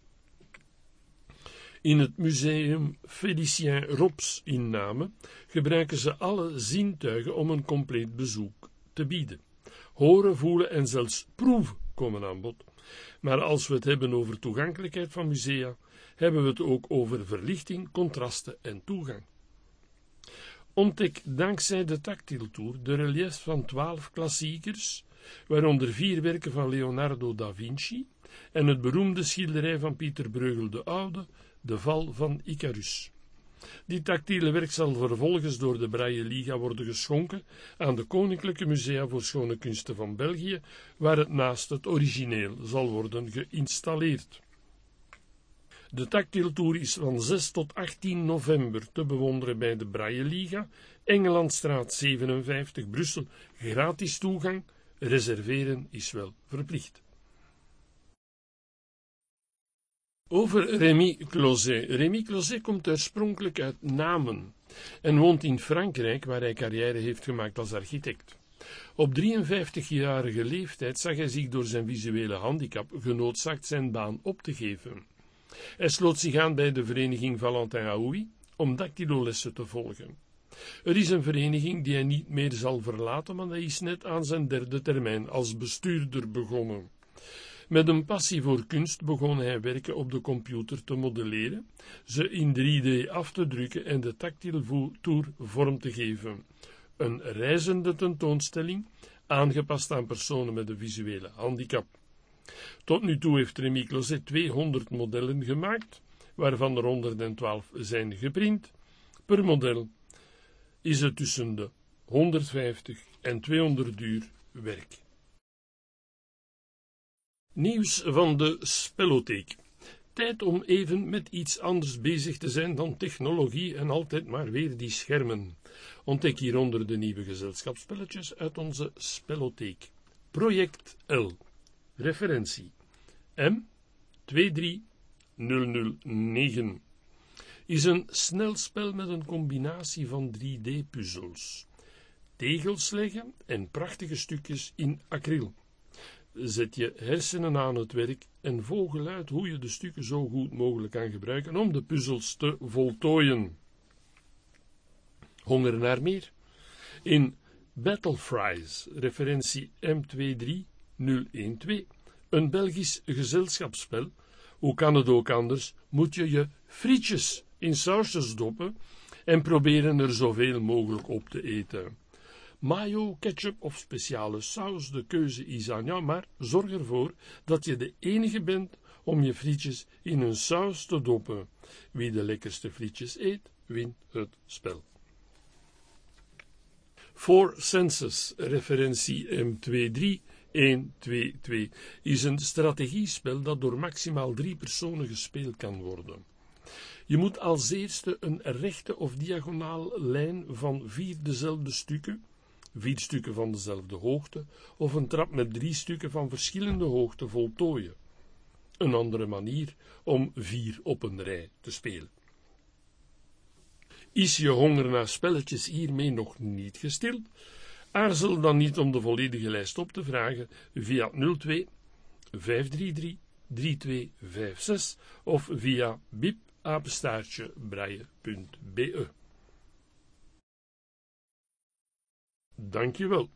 In het museum Félicien Rops in Namen gebruiken ze alle zintuigen om een compleet bezoek te bieden. Horen, voelen en zelfs proeven komen aan bod. Maar als we het hebben over toegankelijkheid van musea, hebben we het ook over verlichting, contrasten en toegang. Ontdek dankzij de Tactile Tour de reliefs van 12 klassiekers, waaronder 4 werken van Leonardo da Vinci en het beroemde schilderij van Pieter Bruegel de Oude, De Val van Icarus. Die tactiele werk zal vervolgens door de Braille Liga worden geschonken aan de Koninklijke Musea voor Schone Kunsten van België, waar het naast het origineel zal worden geïnstalleerd. De Tactile Tour is van 6 tot 18 november te bewonderen bij de Braille Liga, Engelandstraat 57, Brussel, gratis toegang, reserveren is wel verplicht. Over Rémi Closet. Rémi Closet komt oorspronkelijk uit Namen en woont in Frankrijk, waar hij carrière heeft gemaakt als architect. Op 53-jarige leeftijd zag hij zich door zijn visuele handicap genoodzaakt zijn baan op te geven. Hij sloot zich aan bij de vereniging Valentin Houy om dactylolessen te volgen. Er is een vereniging die hij niet meer zal verlaten, maar hij is net aan zijn 3e termijn als bestuurder begonnen. Met een passie voor kunst begon hij werken op de computer te modelleren, ze in 3D af te drukken en de Tactile Tour vorm te geven. Een reizende tentoonstelling, aangepast aan personen met een visuele handicap. Tot nu toe heeft Remy Closet 200 modellen gemaakt, waarvan er 112 zijn geprint. Per model is het tussen de 150 en 200 uur werk. Nieuws van de Spellotheek. Tijd om even met iets anders bezig te zijn dan technologie en altijd maar weer die schermen. Ontdek hieronder de nieuwe gezelschapsspelletjes uit onze Spellotheek. Project L. Referentie M23009 is een snelspel met een combinatie van 3D-puzzels, tegels leggen en prachtige stukjes in acryl. Zet je hersenen aan het werk en vogel uit hoe je de stukken zo goed mogelijk kan gebruiken om de puzzels te voltooien. Honger naar meer? In Battle Fries, referentie M23012, een Belgisch gezelschapsspel, hoe kan het ook anders, moet je je frietjes in sausjes doppen en proberen er zoveel mogelijk op te eten. Mayo, ketchup of speciale saus, de keuze is aan jou, maar zorg ervoor dat je de enige bent om je frietjes in een saus te doppen. Wie de lekkerste frietjes eet, wint het spel. Four Senses, referentie M23122, is een strategiespel dat door maximaal 3 personen gespeeld kan worden. Je moet als eerste een rechte of diagonale lijn van 4 dezelfde stukken, 4 stukken van dezelfde hoogte, of een trap met 3 stukken van verschillende hoogte voltooien. Een andere manier om 4 op een rij te spelen. Is je honger naar spelletjes hiermee nog niet gestild? Aarzel dan niet om de volledige lijst op te vragen via 02 533 3256 of via bip@braille.be. Dankjewel.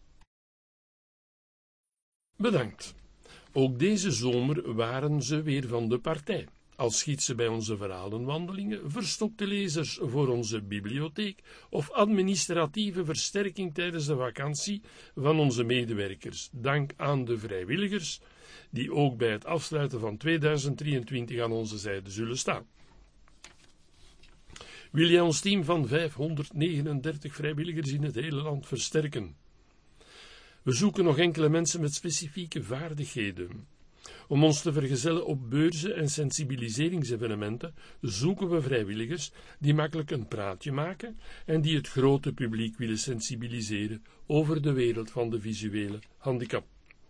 Bedankt. Ook deze zomer waren ze weer van de partij. Als gidsen bij onze verhalenwandelingen, verstokte lezers voor onze bibliotheek of administratieve versterking tijdens de vakantie van onze medewerkers. Dank aan de vrijwilligers, die ook bij het afsluiten van 2023 aan onze zijde zullen staan. Wil jij ons team van 539 vrijwilligers in het hele land versterken? We zoeken nog enkele mensen met specifieke vaardigheden. Om ons te vergezellen op beurzen en sensibiliseringsevenementen zoeken we vrijwilligers die makkelijk een praatje maken en die het grote publiek willen sensibiliseren over de wereld van de visuele handicap.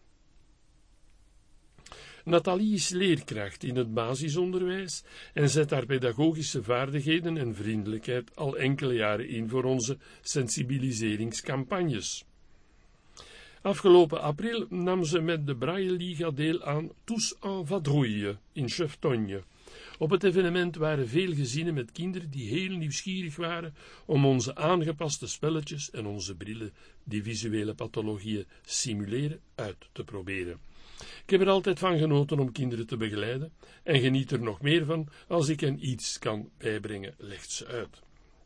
Nathalie is leerkracht in het basisonderwijs en zet haar pedagogische vaardigheden en vriendelijkheid al enkele jaren in voor onze sensibiliseringscampagnes. Afgelopen april nam ze met de Braille Liga deel aan Tous en Vadrouille in Cheftogne. Op het evenement waren veel gezinnen met kinderen die heel nieuwsgierig waren om onze aangepaste spelletjes en onze brillen die visuele pathologieën simuleren uit te proberen. Ik heb er altijd van genoten om kinderen te begeleiden en geniet er nog meer van als ik hen iets kan bijbrengen, legt ze uit.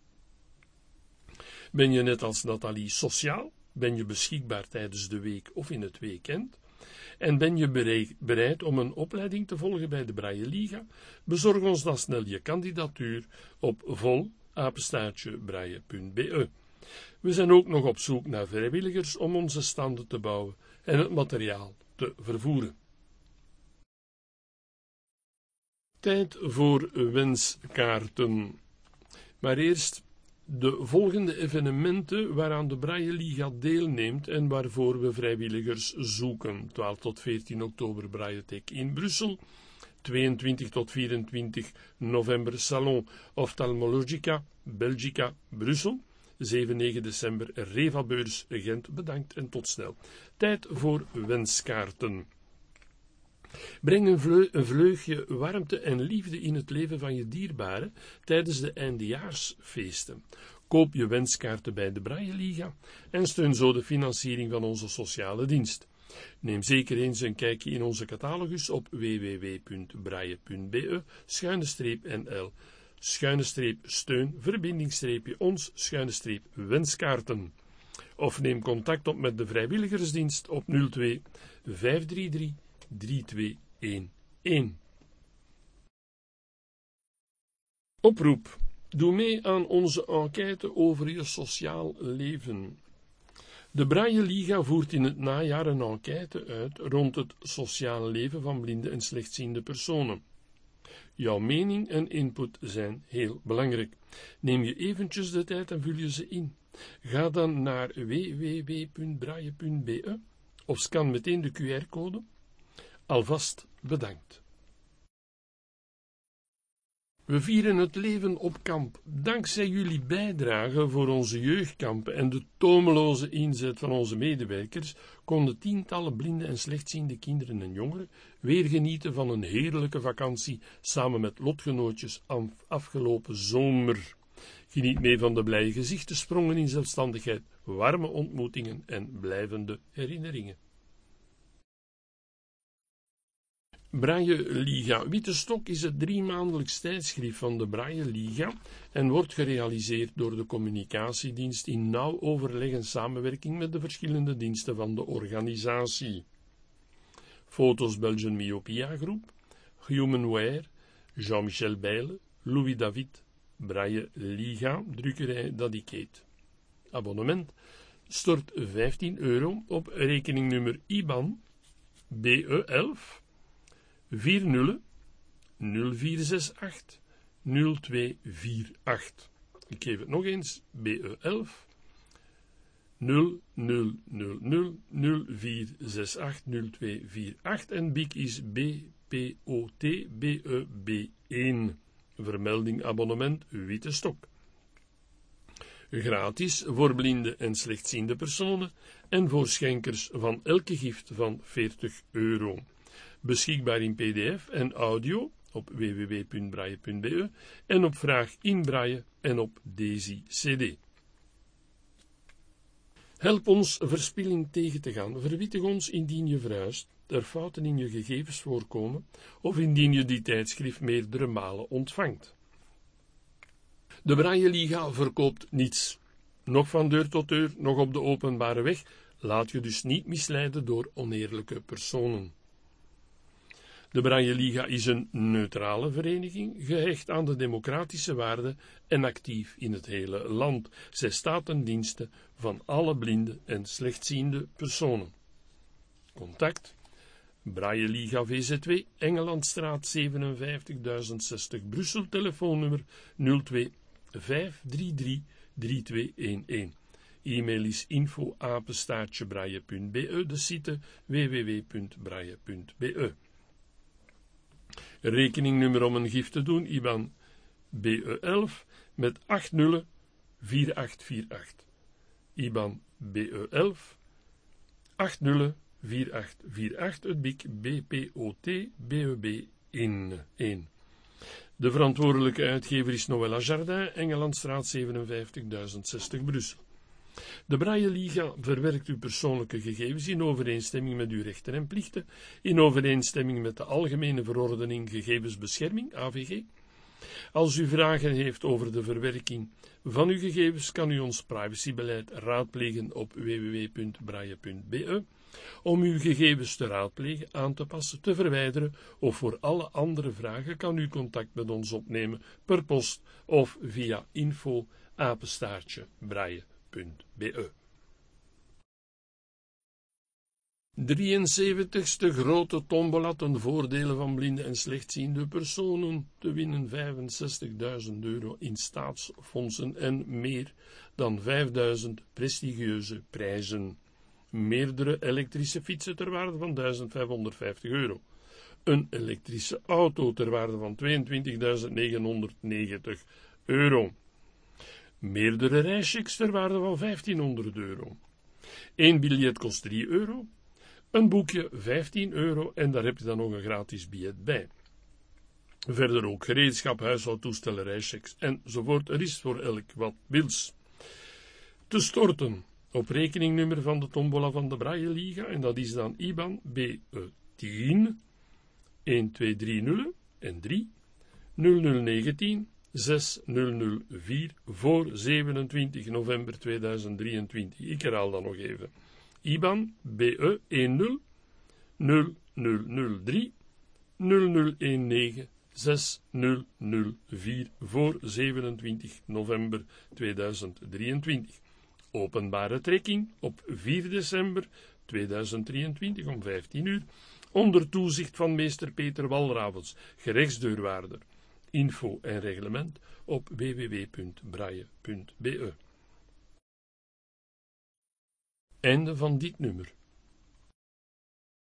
Ben je net als Nathalie sociaal? Ben je beschikbaar tijdens de week of in het weekend? En ben je bereid om een opleiding te volgen bij de Braille Liga? Bezorg ons dan snel je kandidatuur op vol@braille.be. We zijn ook nog op zoek naar vrijwilligers om onze standen te bouwen en het materiaal te vervoeren. Tijd voor wenskaarten. Maar eerst de volgende evenementen waaraan de Braille Liga deelneemt en waarvoor we vrijwilligers zoeken. 12 tot 14 oktober Brailletheek in Brussel. 22 tot 24 november Salon Ophthalmologica Belgica Brussel. 7-9 december Revabeurs Gent. Bedankt en tot snel. Tijd voor wenskaarten. Breng een vleugje warmte en liefde in het leven van je dierbaren tijdens de eindejaarsfeesten. Koop je wenskaarten bij de Braille Liga en steun zo de financiering van onze sociale dienst. Neem zeker eens een kijkje in onze catalogus op www.braille.be/nl /steun /ons wenskaarten. of neem contact op met de vrijwilligersdienst op 02 533 3211. Oproep. Doe mee aan onze enquête over je sociaal leven. De Braille Liga voert in het najaar een enquête uit rond het sociaal leven van blinde en slechtziende personen. Jouw mening en input zijn heel belangrijk. Neem je eventjes de tijd en vul je ze in. Ga dan naar www.braille.be of scan meteen de QR-code. Alvast bedankt. We vieren het leven op kamp. Dankzij jullie bijdrage voor onze jeugdkampen en de tomeloze inzet van onze medewerkers konden tientallen blinde en slechtziende kinderen en jongeren weer genieten van een heerlijke vakantie samen met lotgenootjes afgelopen zomer. Geniet mee van de blije gezichten, sprongen in zelfstandigheid, warme ontmoetingen en blijvende herinneringen. Braille Liga Witte Stok is het 3-maandelijks tijdschrift van de Braille Liga en wordt gerealiseerd door de communicatiedienst in nauw overleg en samenwerking met de verschillende diensten van de organisatie. Foto's Belgian Myopia Groep, Humanware, Jean-Michel Bijle, Louis David, Braille Liga, drukkerij Dadicate. Abonnement stort €15 op rekeningnummer IBAN BE11 40 0468 0248. Ik geef het nog eens, BE11 0000 0468 0248 en BIC is BPOT BEB1. Vermelding abonnement Witte Stok. Gratis voor blinde en slechtziende personen en voor schenkers van elke gift van €40. Beschikbaar in pdf en audio op www.braille.be en op vraag in Braille en op Desi CD. Help ons verspilling tegen te gaan. Verwittig ons indien je verhuist, er fouten in je gegevens voorkomen of indien je die tijdschrift meerdere malen ontvangt. De Braille Liga verkoopt niets. Nog van deur tot deur, nog op de openbare weg. Laat je dus niet misleiden door oneerlijke personen. De Braille Liga is een neutrale vereniging, gehecht aan de democratische waarden en actief in het hele land. Zij staat ten dienste van alle blinde en slechtziende personen. Contact Braille Liga VZW, Engelandstraat 57060 Brussel, telefoonnummer 02 533 3211. E-mail is info@braille.be, de site www.braille.be. Rekeningnummer om een gift te doen, IBAN BE11 met 80 4848. IBAN BE11 80 4848, het BIC BPOT BEB 1. De verantwoordelijke uitgever is Noëlla Jardin, Engelandstraat 57060 Brussel. De Braille Liga verwerkt uw persoonlijke gegevens in overeenstemming met uw rechten en plichten, in overeenstemming met de Algemene Verordening Gegevensbescherming, AVG. Als u vragen heeft over de verwerking van uw gegevens, kan u ons privacybeleid raadplegen op www.braille.be, om uw gegevens te raadplegen, aan te passen, te verwijderen of voor alle andere vragen kan u contact met ons opnemen per post of via info@braille.be. 73ste grote tombola ten voordele van blinde en slechtziende personen, te winnen €65.000 in staatsfondsen en meer dan 5.000 prestigieuze prijzen. Meerdere elektrische fietsen ter waarde van €1.550. Een elektrische auto ter waarde van €22.990. Meerdere reischecks ter waarde van €1.500. Eén biljet kost €3. Een boekje €15 en daar heb je dan nog een gratis biljet bij. Verder ook gereedschap, huishoudtoestellen, reischecks enzovoort. Er is voor elk wat wils. Te storten op rekeningnummer van de tombola van de Braille Liga en dat is dan IBAN BE10 1230 en 3 0019 6004 voor 27 november 2023. Ik herhaal dat nog even. IBAN BE 10 0003 0019 6004 voor 27 november 2023. Openbare trekking op 4 december 2023 om 15 uur, onder toezicht van meester Peter Walravens, gerechtsdeurwaarder. Info en reglement op www.braille.be. Einde van dit nummer.